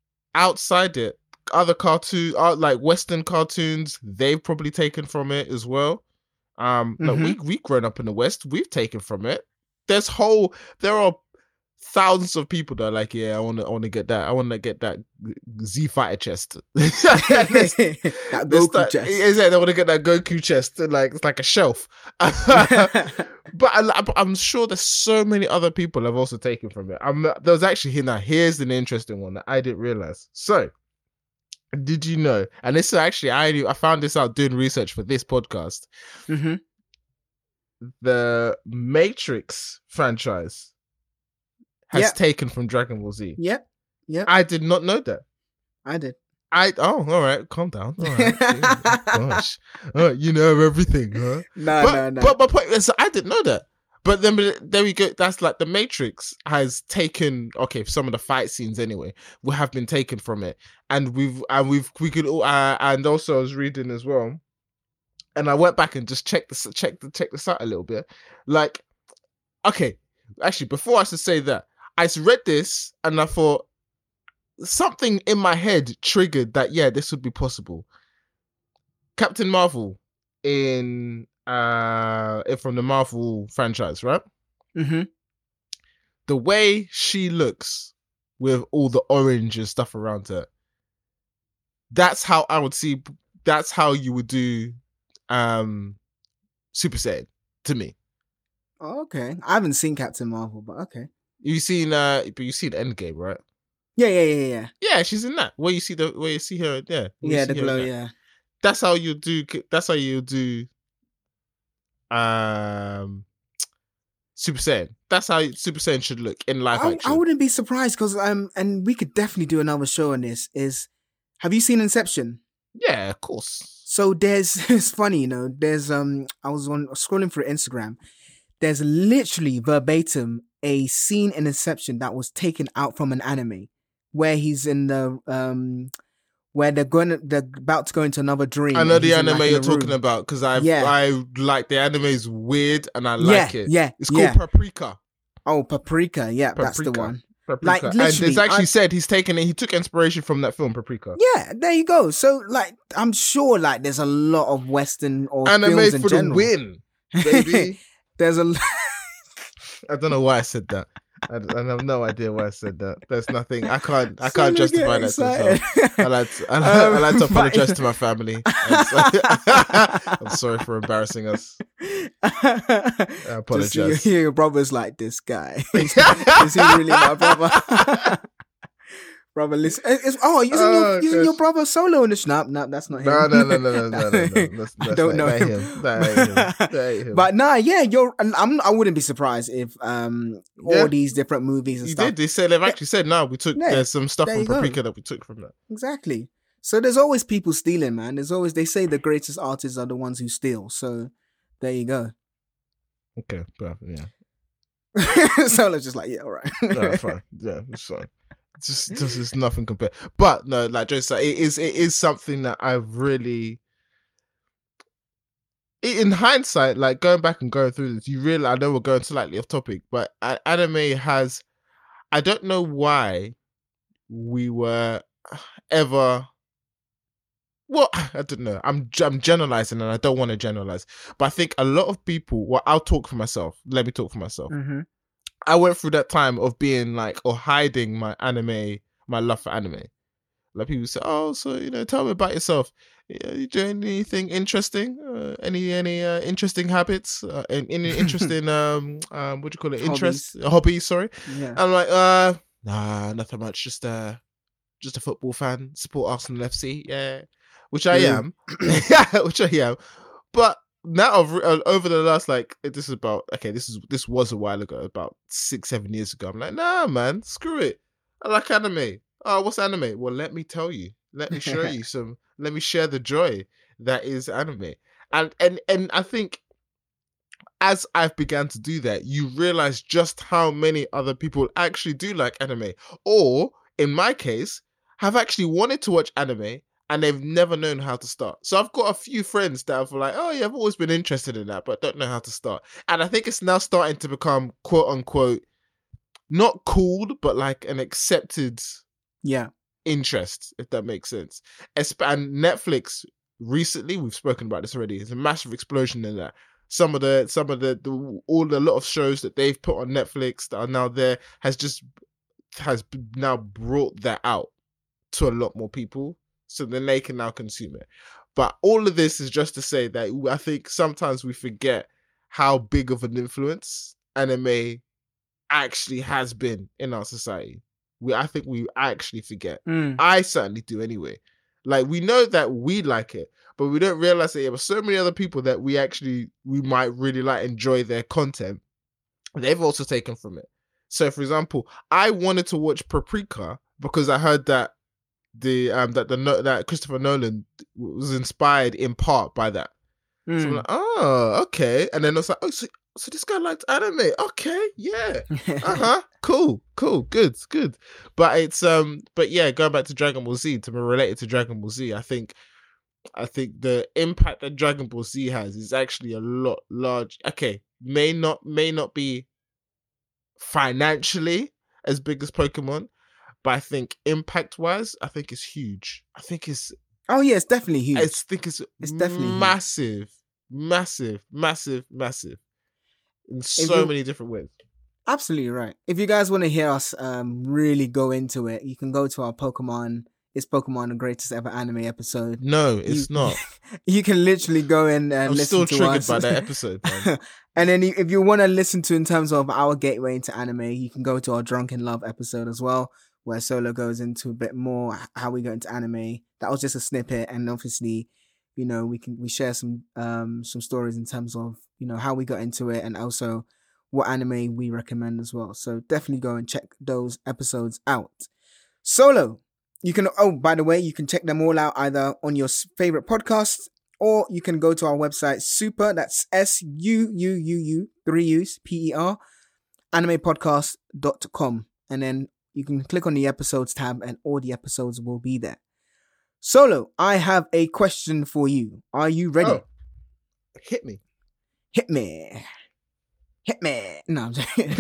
other cartoons, like Western cartoons, they've probably taken from it as well. Like we've grown up in the West, we've taken from it. There are thousands of people that are like, yeah, I want to get that. I want to get that Z Fighter chest. That Goku chest. They want to get that Goku chest. Like it's like a shelf. But I'm sure there's so many other people have also taken from it. There was actually here's an interesting one that I didn't realize. So, did you know? And this is actually I found this out doing research for this podcast. Mm-hmm. The Matrix franchise has taken from Dragon Ball Z. Yep. I did not know that. I did. All right, calm down. All right. Gosh. You know everything, huh? No. But so I didn't know that. But then there we go. That's like the Matrix has taken, some of the fight scenes anyway, will have been taken from it. And we could all, and also I was reading as well. And I went back and just checked this out a little bit. Like, okay, actually, before I should say that, I read this and I thought, something in my head triggered that, this would be possible. Captain Marvel from the Marvel franchise, right? Mm-hmm. The way she looks with all the orange and stuff around her, that's how I would see. That's how you would do Super Saiyan to me. Oh, okay, I haven't seen Captain Marvel, but okay. You've seen Endgame, right? Yeah. Yeah, she's in that. Where you see her, yeah. Yeah, the glow, yeah. That's how you do. Super Saiyan. That's how Super Saiyan should look in live action. I wouldn't be surprised because and we could definitely do another show on this. Have you seen Inception? Yeah, of course. So it's funny, there's I was scrolling through Instagram. There's literally verbatim a scene in Inception that was taken out from an anime where he's in the where they're about to go into another dream. I know the anime you're talking about because I like the anime is weird and I like it. Yeah, it's called Paprika. Oh, Paprika. Yeah, that's the one. Paprika. Like, and it's actually said he took inspiration from that film Paprika. Yeah, there you go. So like, I'm sure like there's a lot of Western or anime films in for general. The win, baby. There's a. I don't know why I said that. I have no idea why I said that. There's nothing. I can't justify that to myself. I like to apologize to my family. I'm sorry for embarrassing us. I apologize. Your brother's like, this guy. Is he really my brother? Brother, listen. Using your brother solo in the snap. No, that's not him. No. I don't know him. That ain't him. But I wouldn't be surprised if all these different movies and stuff. They've actually said we took there's some stuff from Paprika that we took from that. Exactly. So there's always people stealing, man. They say the greatest artists are the ones who steal. So there you go. Okay, yeah. Solo's just like, all right. No, fine. Yeah, it's fine. Just nothing compared. But no, like Joe said, it is something that I've really, in hindsight, like going back and going through this, you realize, I know we're going slightly off topic, but anime has, I don't know why we were ever, well, I don't know. I'm generalizing and I don't want to generalize, but I think a lot of people, I'll talk for myself. Let me talk for myself. Mm-hmm. I went through that time of being like, or hiding my love for anime. Like people say, oh, so, tell me about yourself. You doing anything interesting? Any interesting habits? Any interesting, what do you call it? Interests? Hobbies, sorry. Yeah. I'm like, nah, nothing much. Just a football fan. Support Arsenal FC. Yeah. Which I am. Which I am. But now over the last this was a while ago, about 6-7 years ago. I'm like, nah, man, screw it. I like anime. Oh, what's anime? Well, let me tell you. Let me show you some. Let me share the joy that is anime. And I think as I've began to do that, you realize just how many other people actually do like anime, or in my case, have actually wanted to watch anime. And they've never known how to start. So I've got a few friends that have like, oh yeah, I've always been interested in that, but don't know how to start. And I think it's now starting to become quote unquote, not cool, but like an accepted interest, if that makes sense. And Netflix recently, we've spoken about this already, it's a massive explosion in that. some of the all the lot of shows that they've put on Netflix that are now there has now brought that out to a lot more people, so then they can now consume it. But all of this is just to say that I think sometimes we forget how big of an influence anime actually has been in our society. I think we actually forget. I certainly do anyway. Like, we know that we like it, but we don't realize that there were so many other people that we might really like, enjoy their content. They've also taken from it. So, for example, I wanted to watch Paprika because I heard that that Christopher Nolan was inspired in part by that. So I'm like, oh, okay. And then I was like, oh, so this guy liked anime. Okay, yeah. Cool, good. But it's but yeah, going back to Dragon Ball Z, to be related to Dragon Ball Z, I think the impact that Dragon Ball Z has is actually a lot large. Okay, may not be financially as big as Pokemon, but I think impact wise, I think it's huge. I think it's it's definitely huge. I think it's definitely massive in so many different ways. Absolutely right. If you guys want to hear us really go into it, you can go to our Pokemon the Greatest Ever Anime episode. No, it's not. You can literally go in and listen to us. I'm still triggered by that episode, man. And then if you want to listen to in terms of our gateway into anime, you can go to our Drunken Love episode as well, where Solo goes into a bit more how we got into anime. That was just a snippet, and obviously, you know, we share some stories in terms of, you know, how we got into it and also what anime we recommend as well. So definitely go and check those episodes out. Solo, you can, by the way, you can check them all out either on your favorite podcast, or you can go to our website, Super, that's SUUUU, 3 U's, PER, animepodcast.com. And then you can click on the episodes tab and all the episodes will be there. Solo, I have a question for you. Are you ready? Oh. Hit me. No, I'm joking.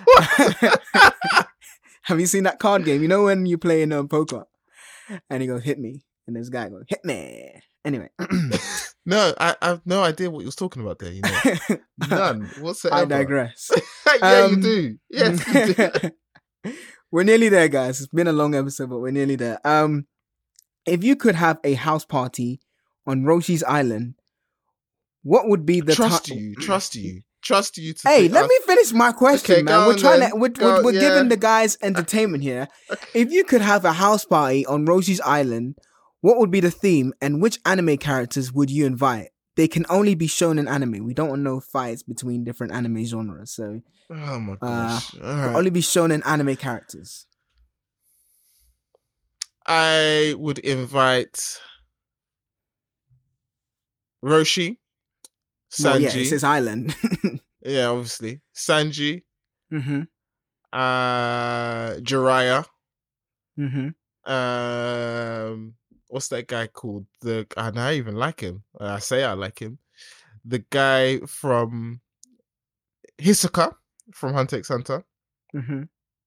Have you seen that card game? You know when you play in poker and he goes, hit me. And this guy goes, hit me. Anyway. No, I have no idea what you're talking about there. You know, none whatsoever. I digress. Yeah, you do. Yes, you do. We're nearly there, guys. It's been a long episode, but we're nearly there. If you could have a house party on Roshi's Island, what would be the trust you to hey, let me finish my question, man. We're giving the guys entertainment here. Okay. If you could have a house party on Roshi's Island, what would be the theme and which anime characters would you invite? They can only be shown in anime. We don't want no fights between different anime genres. So, oh my gosh. Right. Only be shown in anime characters. I would invite Roshi, Sanji. Well, yeah, it's his island. Yeah, obviously. Sanji. Mm-hmm. Jiraiya. Mm-hmm. What's that guy called? I even like him. I say I like him. The guy from Hisoka from Hunter x Hunter. Mm-hmm.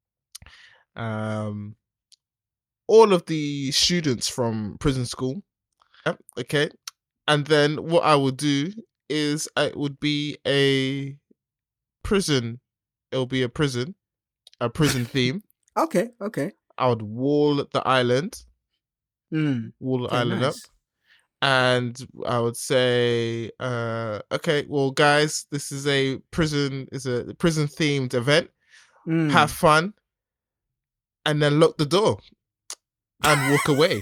All of the students from prison school. Okay. And then what I would do is it would be a prison. It'll be a prison theme. Okay. I would wall the island. Wall the island up. And I would say, okay, well, guys, this is a prison themed event. Have fun. And then lock the door and walk away.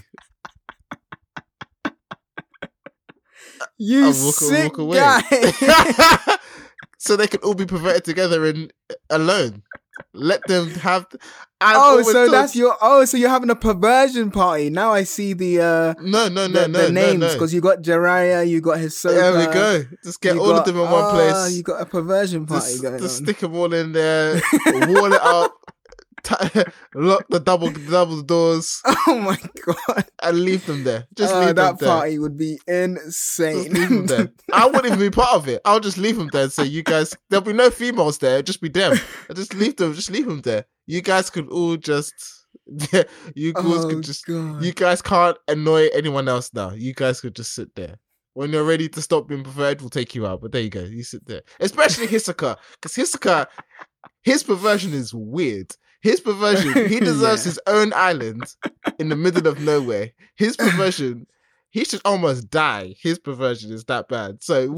You sick guy. So they can all be perverted together and alone. Let them have. So you're having a perversion party. Now I see the the names, because you got Jiraiya, you got Hisoka. There we go. Just get all of them in one place. You got a perversion party going on. Just stick them all in there, wall it up. Lock the double doors. Oh my god! And leave them there. Just leave them there. That party would be insane. Just leave them there. I wouldn't even be part of it. I'll just leave them there and say, "You guys, there'll be no females there. Just be them. Just leave them. Just leave them there. You guys could all just. You guys can't annoy anyone else now. You guys could just sit there When you're ready to stop being preferred, we'll take you out. But there you go. You sit there. Especially Hisoka. Because Hisoka, his perversion is weird. His perversion, he deserves his own island in the middle of nowhere. His perversion, he should almost die. His perversion is that bad. So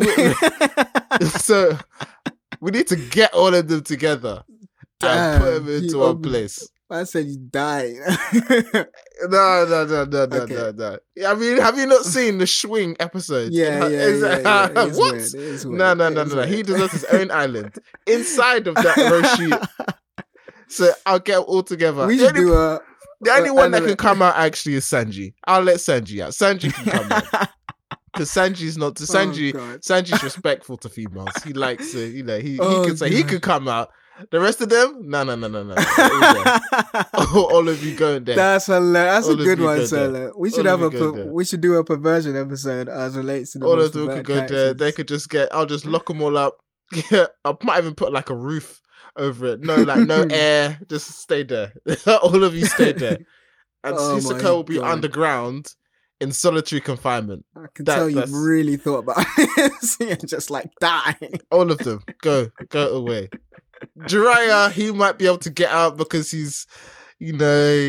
we need to get all of them together and put them into one place. I said you die. No. I mean, have you not seen the Swing episode? Yeah. What? Weird. No. He deserves his own island inside of that Roshi. So I'll get all together. The only one that can come out actually is Sanji. I'll let Sanji out. Sanji can come out. Because Sanji's not to Sanji. Sanji's respectful to females. He likes to, he can say he could come out. The rest of them, no. All of you go there. That's hilarious. That's a good one, Solo. We should do a perversion episode as relates to the all of them could go there. They could just I'll just lock them all up. I might even put like a roof over it. No air. Just stay there. All of you stay there. And Hisoka will be underground in solitary confinement. I can tell you've really thought about this. You're just like, die. All of them. Go away. Jiraiya, he might be able to get out because he's what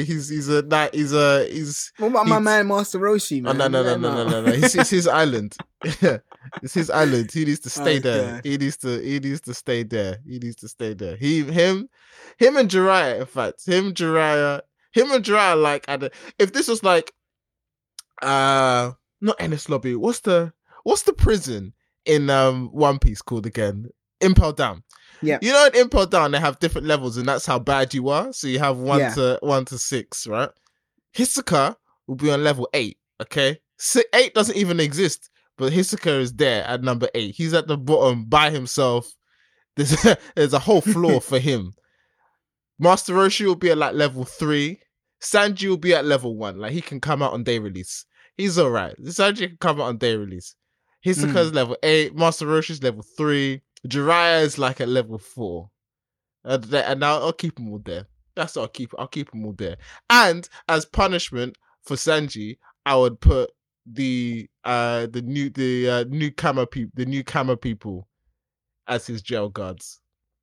about my man Master Roshi, man? No. It's his island. It's his island. He needs to stay there. He needs to stay there. Him and Jiraiya, in fact. Him and Jiraiya, like, if this was like not Enies Lobby, what's the prison in One Piece called again? Impel Down. Yeah. You know, in Impel Down, they have different levels, and that's how bad you are. So you have 1 to 6, right? Hisoka will be on level 8, okay? 8 doesn't even exist, but Hisoka is there at number 8. He's at the bottom by himself. There's a whole floor for him. Master Roshi will be at like level 3. Sanji will be at level 1. Like, he can come out on day release. He's all right. Sanji can come out on day release. Hisoka's level 8. Master Roshi's level 3. Jiraiya is like at level 4, and now I'll keep them all there. That's what I'll keep them all there. And as punishment for Sanji, I would put the new Kama people as his jail guards.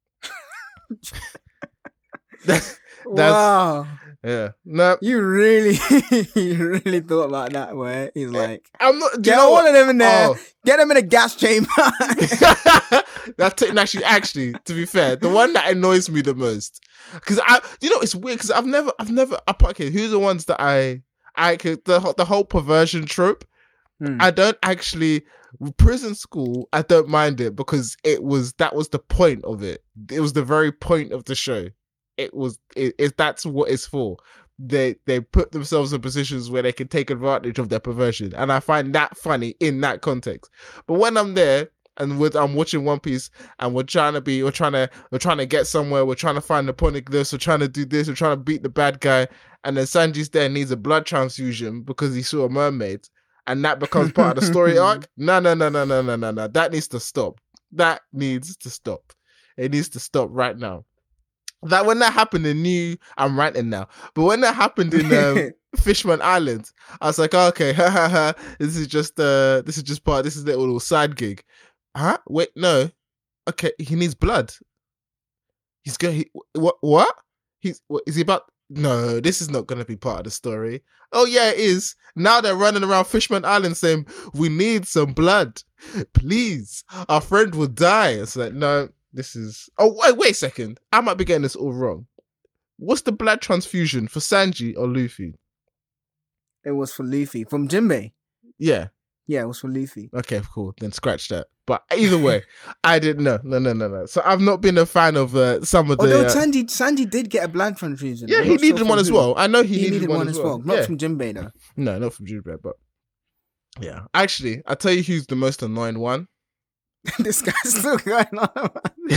That's wow. Yeah. No. You really thought about that where he's like, I'm not get all of them in there, get them in a gas chamber. Actually, to be fair, the one that annoys me the most, because it's weird because I've never okay, who's the ones that the whole perversion trope. I don't actually prison school. I don't mind it because that was the point of it. It was the very point of the show. That's what it's for. They put themselves in positions where they can take advantage of their perversion, and I find that funny in that context. But when I'm there and I'm watching One Piece and we're trying to get somewhere, we're trying to find the poneglyphs, we're trying to do this, we're trying to beat the bad guy, and then Sanji's there and needs a blood transfusion because he saw a mermaid, and that becomes part of the story arc. No. That needs to stop. That needs to stop. It needs to stop right now. That when that happened I'm ranting now, but when that happened in Fishman Island, I was like, okay, this is just part. This is their little side gig. Huh? Wait, no. Okay, he needs blood. He's going. What? Is he about? No, this is not going to be part of the story. Oh yeah, it is. Now they're running around Fishman Island saying, "We need some blood, please. Our friend will die." It's like, no. This is... Oh, wait a second. I might be getting this all wrong. What's the blood transfusion for Sanji or Luffy? It was for Luffy. From Jinbei. Yeah. Yeah, it was for Luffy. Okay, cool. Then scratch that. But either way, I didn't know. No. So I've not been a fan of some of the... Although Sanji did get a blood transfusion. Yeah, he needed one as well. I know he needed one as well. Not from Jinbei, though. No, not from Jinbei, but... Yeah. Actually, I'll tell you who's the most annoying one. This guy's still going on.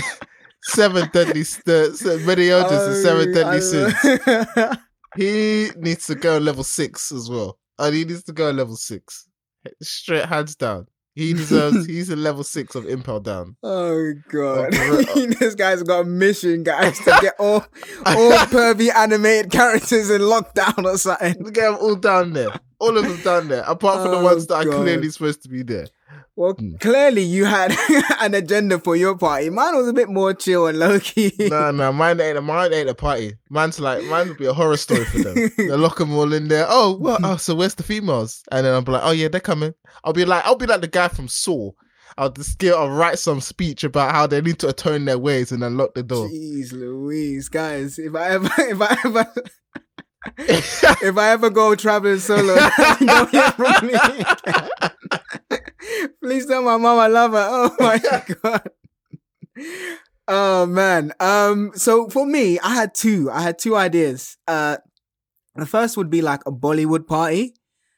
7 deadly Meliodas and 7 deadly sins. He needs to go level 6 as well. And he needs to go level 6. Straight hands down. He's a level 6 of Impel Down. Oh god. This guy's got a mission, guys, to get all pervy animated characters in lockdown or something. To get them all down there. All of them down there. Apart from the ones that are clearly supposed to be there. Well, clearly you had an agenda for your party. Mine was a bit more chill and low key. No, mine ain't a party. Mine would be a horror story for them. They lock them all in there. Oh, what? Oh, so where's the females? And then I'll be like, oh yeah, they're coming. I'll be like the guy from Saw. I'll write some speech about how they need to atone their ways and then lock the door. Jeez Louise, guys, if I ever go traveling solo, don't hear from me. Please tell my mom I love her. Oh my God. Oh man. So for me, I had two ideas. The first would be like a Bollywood party.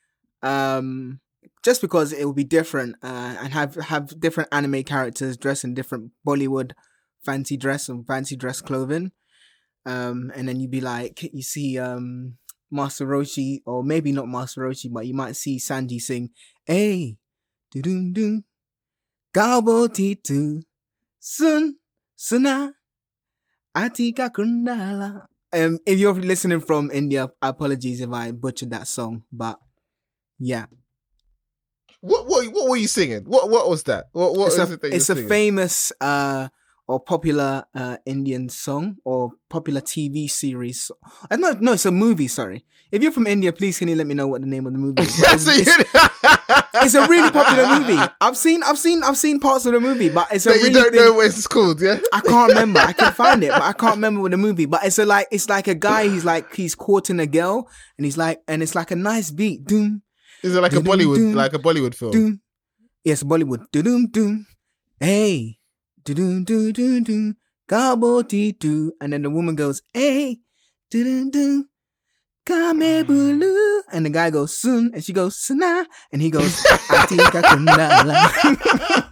Just because it will be different, and have different anime characters dressed in different Bollywood fancy dress and fancy dress clothing. And then you'd be like, you see, Master Roshi, or maybe not Master Roshi, but you might see Sanji sing, "Hey, doo doo, Gabo titu, sun, suna, atika kundala." If you're listening from India, apologies if I butchered that song, but yeah. What were you singing? What was that? What is it that it's you're a singing? famous or popular Indian song or popular TV series. No, it's a movie. Sorry, if you're from India, please can you let me know what the name of the movie is? It's a really popular movie. I've seen parts of the movie, but it's you don't know what it's called. Yeah, I can't remember. I can find it, but I can't remember what the movie. But it's like a guy. He's courting a girl, and it's like a nice beat. Doom. Is it like a Bollywood film? Doom. Yes, Bollywood. Doom doom. Hey. Doom doom doom doom. Gabo doo. And then the woman goes, hey. Doom doom. Kame bulu. And the guy goes, sun. And she goes, suna. And he goes, atika kundala.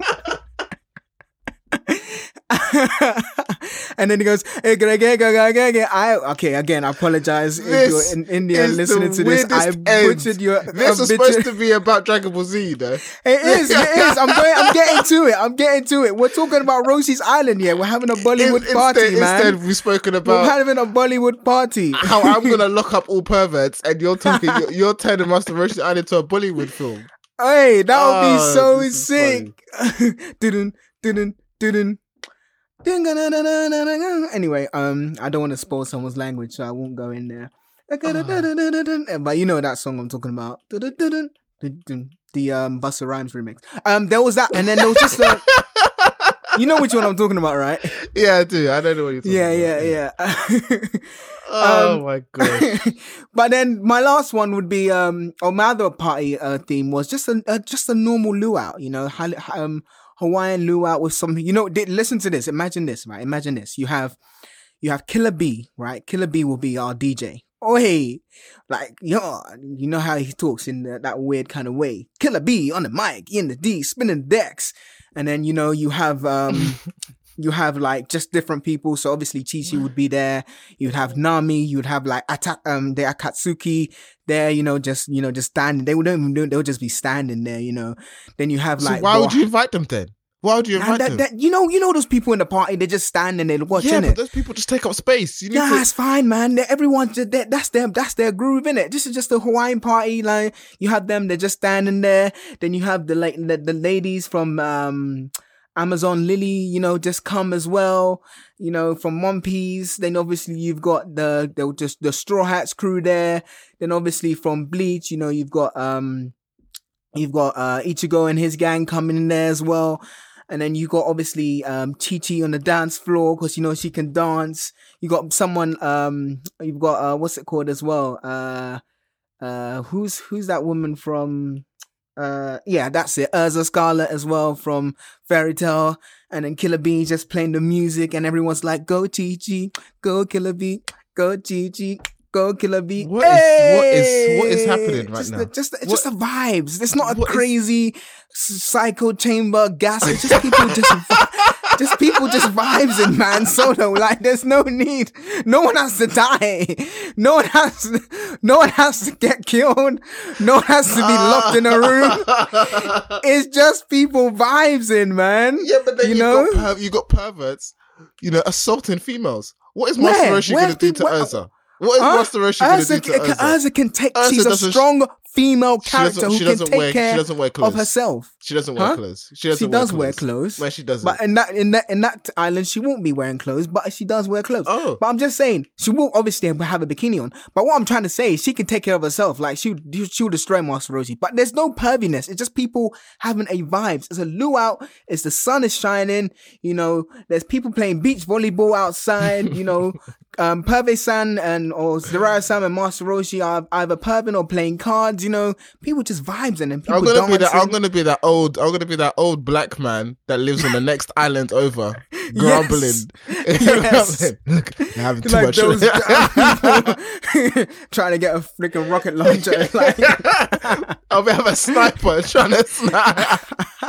And then he goes, okay, again, I apologize if you're in India listening to this. I butchered your... This is supposed to be about Dragon Ball Z, though. It is. I'm getting to it. We're talking about Roshi's Island here. We're having a Bollywood party, man. Instead, we've spoken about... We're having a Bollywood party. How I'm going to lock up all perverts, and you're turning Master Roshi's Island into a Bollywood film. Hey, that would be so sick. Anyway, I don't want to spoil someone's language, so I won't go in there. But you know that song I'm talking about. The Busta Rhymes remix. There was that, and then there was just a... You know which one I'm talking about, right? Yeah, I do. I don't know what you're talking about. Yeah. Oh my god! But then my last one would be, or my other party theme was just a normal luau. You know, Hawaiian luau with some. You know, listen to this. Imagine this, right? Imagine this. You have Killer B, right? Killer B will be our DJ. Oh hey, like you know how he talks in that weird kind of way. Killer B on the mic, in the D, spinning decks, and then you have you have like just different people. So obviously Chi-Chi would be there. You'd have Nami. You'd have like the Akatsuki there. Just standing. They wouldn't even do it. They'll just be standing there. Then you have like. So why would you invite them then? Why would you invite them? You know those people in the party. They just stand and they watch. Yeah, but those people just take up space. That's fine, man. Everyone's that's their groove, innit? This is just a Hawaiian party. Like you have them. They're just standing there. Then you have the ladies from Amazon Lily, just come as well, from One Piece. Then obviously you've got the Straw Hats crew there. Then obviously from Bleach, you've got Ichigo and his gang coming in there as well. And then you got obviously Chi-Chi on the dance floor because she can dance. You got someone you've got what's it called as well? Who's that woman from? Yeah, that's it. Urza Scarlet as well from Fairy Tail, and then Killer Bee just playing the music, and everyone's like, "Go Chi-Chi, go Killer Bee, go Chi-Chi, go Killer Bee." What is happening right now? Just the vibes. It's not a crazy psycho chamber gas. It's just people just vibes in, man. Solo, like there's no need. No one has to die. No one has to get killed. No one has to be locked in a room. It's just people vibes in, man. Yeah, but then you got perverts, assaulting females. What is Master Roshi going to do to Urza? What is Master Roshi going to do to Urza? Urza can take. She's a strong female character who can take she care doesn't wear clothes. of herself. She doesn't wear clothes. She does wear clothes. No, she doesn't. But in that island, she won't be wearing clothes, but she does wear clothes. Oh. But I'm just saying, she will obviously have a bikini on. But what I'm trying to say is she can take care of herself. Like, she'll destroy Master Roshi. But there's no perviness. It's just people having a vibes. It's a luau. It's the sun is shining. You know, there's people playing beach volleyball outside. You know, Pervez-san or Jiraiya-san and Master Roshi are either perving or playing cards. You know, people just vibes and then people dancing. I'm gonna be that old black man that lives on the next island over, grumbling. Yes. Look, you're having too Like much. those trying to get a freaking rocket launcher. Like, I'll have a sniper trying to snipe.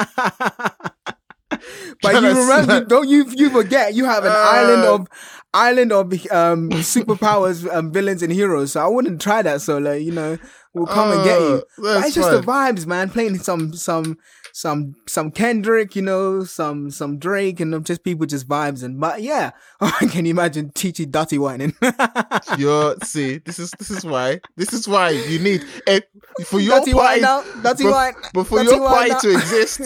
but you remember, don't you forget you have an island of superpowers, villains and heroes. So I wouldn't try that solo. You know, we'll come and get you. But it's just the vibes, man. Playing some Kendrick, you know, some Drake, and just people just vibes. And but yeah, can you imagine Chi-Chi dirty whining? This is why you need for your dirty party. Dirty wine. But for your party to exist,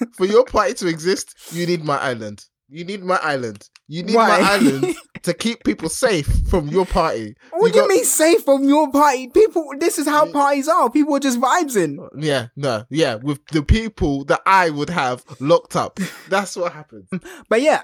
you need my island. You need my island. You need Why? my island to keep people safe from your party. What do you mean safe from your party? People, this is how parties are. People are just vibes in. Yeah, with the people that I would have locked up. That's what happens. But yeah,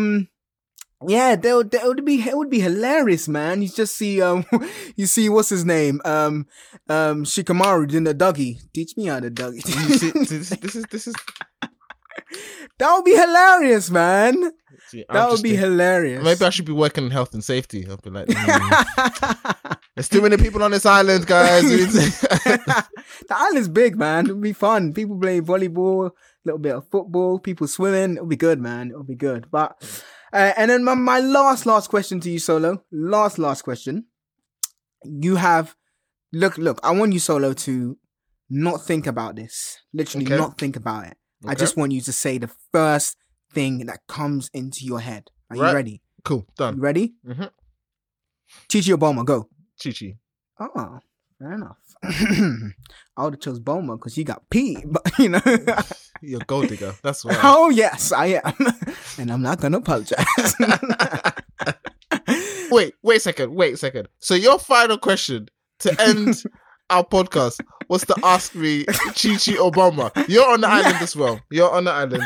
it would be hilarious, man. You just see, you see what's his name, Shikamaru doing the Dougie. Teach me how to Dougie. This is. That would be hilarious, man. See, that would be hilarious. Maybe I should be working in health and safety. I'll be like, there's too many people on this island, guys. The island's big, man. It'll be fun. People playing volleyball, a little bit of football, people swimming. It'll be good, man. It'll be good. But and then my last question to you, Solo. Last question. You have look. I want you, Solo, to not think about this. Literally, not think about it. Okay. I just want you to say the first thing that comes into your head. Are you ready? Cool. Done. You ready? Mm-hmm. Chi-Chi or Bulma? Go. Chi-Chi. Oh, fair enough. I would have chose Bulma because you got P, but you know. You're a gold digger. That's why. Oh, yes, I am. And I'm not going to apologize. Wait a second. So your final question to end our podcast was to ask me Chi-Chi or Bulma. You're on the island as well. You're on the island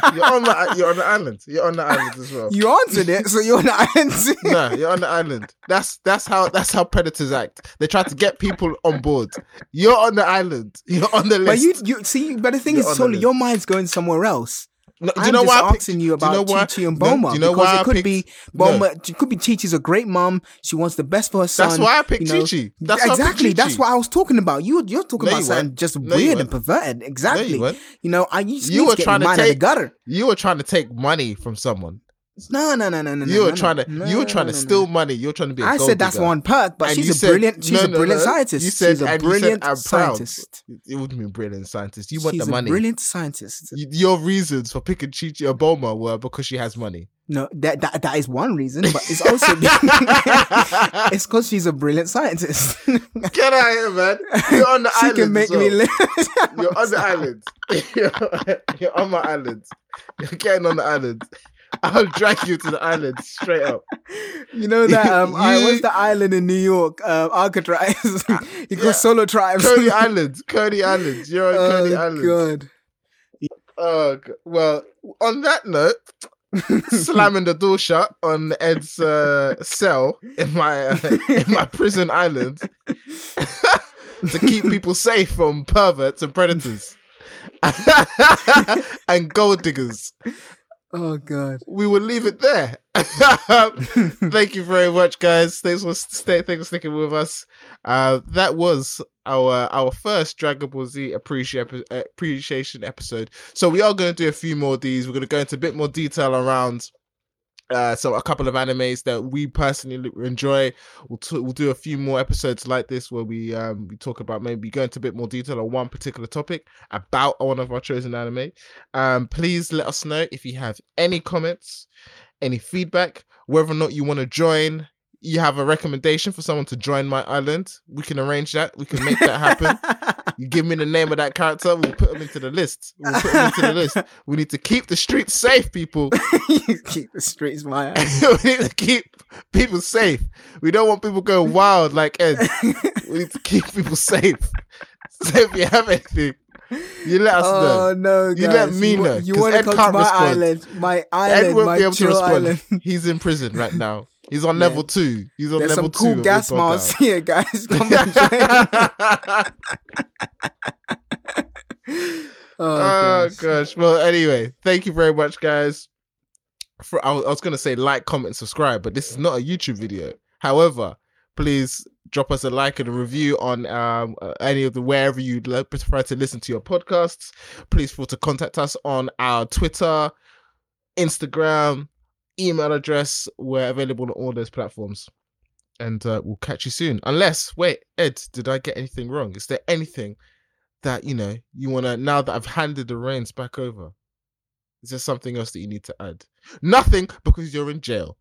as well. You answered it, so you're on the island. No, you're on the island. That's how predators act. They try to get people on board. You're on the island. You're on the list. But you see, but the thing is, Solo, your mind's going somewhere else. No, do you know why I'm asking you about Chi-Chi and Bulma? Do you know why it could be Bulma. It could be Chi-Chi's a great mom. She wants the best for her son. That's why I picked Chi-Chi. Exactly. That's what I was talking about. You're talking about something just weird and perverted. Exactly. You know, you were trying to take gutter. You were trying to take money from someone. No. You were trying to steal money. You were trying to be a gold digger. I said that's one perk, but she's a brilliant scientist. You said, she's a brilliant scientist. It wouldn't mean brilliant scientist. You want the money. She's a brilliant scientist. Your reasons for picking Chi-Chi or Bulma were because she has money. No, that is one reason, but it's also it's because she's a brilliant scientist. Get out of here, man! You're on the island. She can make me live. You're on the island. You're on my island. You're getting on the island. I'll drag you to the island straight up. You know that what's the island in New York? Alcatraz. You go Solo Tribes. Coney Island. You're on Coney Island. God. Well, on that note, slamming the door shut on Ed's cell in my prison island to keep people safe from perverts and predators and gold diggers. Oh God! We will leave it there. Thank you very much, guys. Thanks for sticking with us. That was our first Dragon Ball Z appreciation episode. So we are going to do a few more of these. We're going to go into a bit more detail around a couple of animes that we personally enjoy. We'll do a few more episodes like this where we talk about, maybe go into a bit more detail on one particular topic about one of our chosen anime. Please let us know if you have any comments, any feedback, whether or not you want to join you have a recommendation for someone to join my island, we can arrange that. We can make that happen. You give me the name of that character, we'll put them into the list. We need to keep the streets safe, people. Keep the streets my island. We need to keep people safe. We don't want people going wild like Ed. We need to keep people safe. So if you have anything, you let us know. Oh no, guys. You let me know. You want to Ed come can't to my respond. island? My island, Ed won't my be able to chill respond. island. He's in prison right now. He's on level 2. He's on There's level some 2. cool of gas the masks compound. here, guys. Come and join. Oh gosh. Well, anyway, thank you very much, guys. I was going to say like, comment, subscribe, but this is not a YouTube video. However, please drop us a like and a review on any of the wherever you'd prefer to listen to your podcasts. Please feel to contact us on our Twitter, Instagram, email address. We're available on all those platforms. And we'll catch you soon. Unless, wait, Ed, did I get anything wrong? Is there anything that, you want to, now that I've handed the reins back over? Is there something else that you need to add? Nothing, because you're in jail.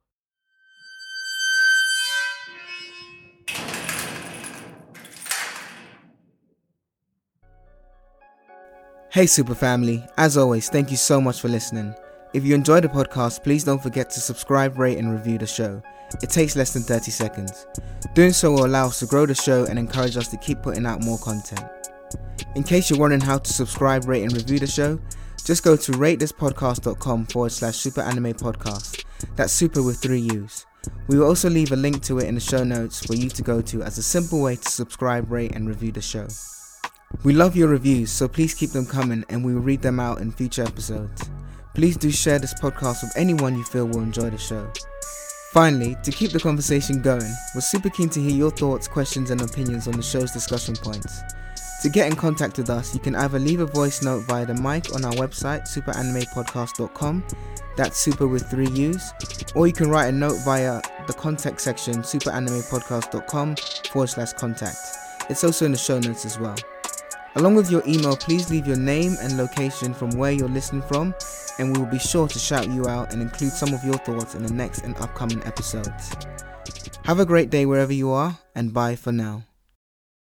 Hey Super Family, as always, thank you so much for listening. If you enjoyed the podcast, please don't forget to subscribe, rate and review the show. It takes less than 30 seconds. Doing so will allow us to grow the show and encourage us to keep putting out more content. In case you're wondering how to subscribe, rate and review the show, just go to ratethispodcast.com/Super Anime Podcast. That's super with 3 U's. We will also leave a link to it in the show notes for you to go to as a simple way to subscribe, rate and review the show. We love your reviews, so please keep them coming and we will read them out in future episodes. Please do share this podcast with anyone you feel will enjoy the show. Finally, to keep the conversation going, we're super keen to hear your thoughts, questions and opinions on the show's discussion points. To get in contact with us, you can either leave a voice note via the mic on our website, superanimepodcast.com, that's super with 3 U's, or you can write a note via the contact section, superanimepodcast.com/contact. It's also in the show notes as well. Along with your email, please leave your name and location from where you're listening from, and we will be sure to shout you out and include some of your thoughts in the next and upcoming episodes. Have a great day wherever you are, and bye for now.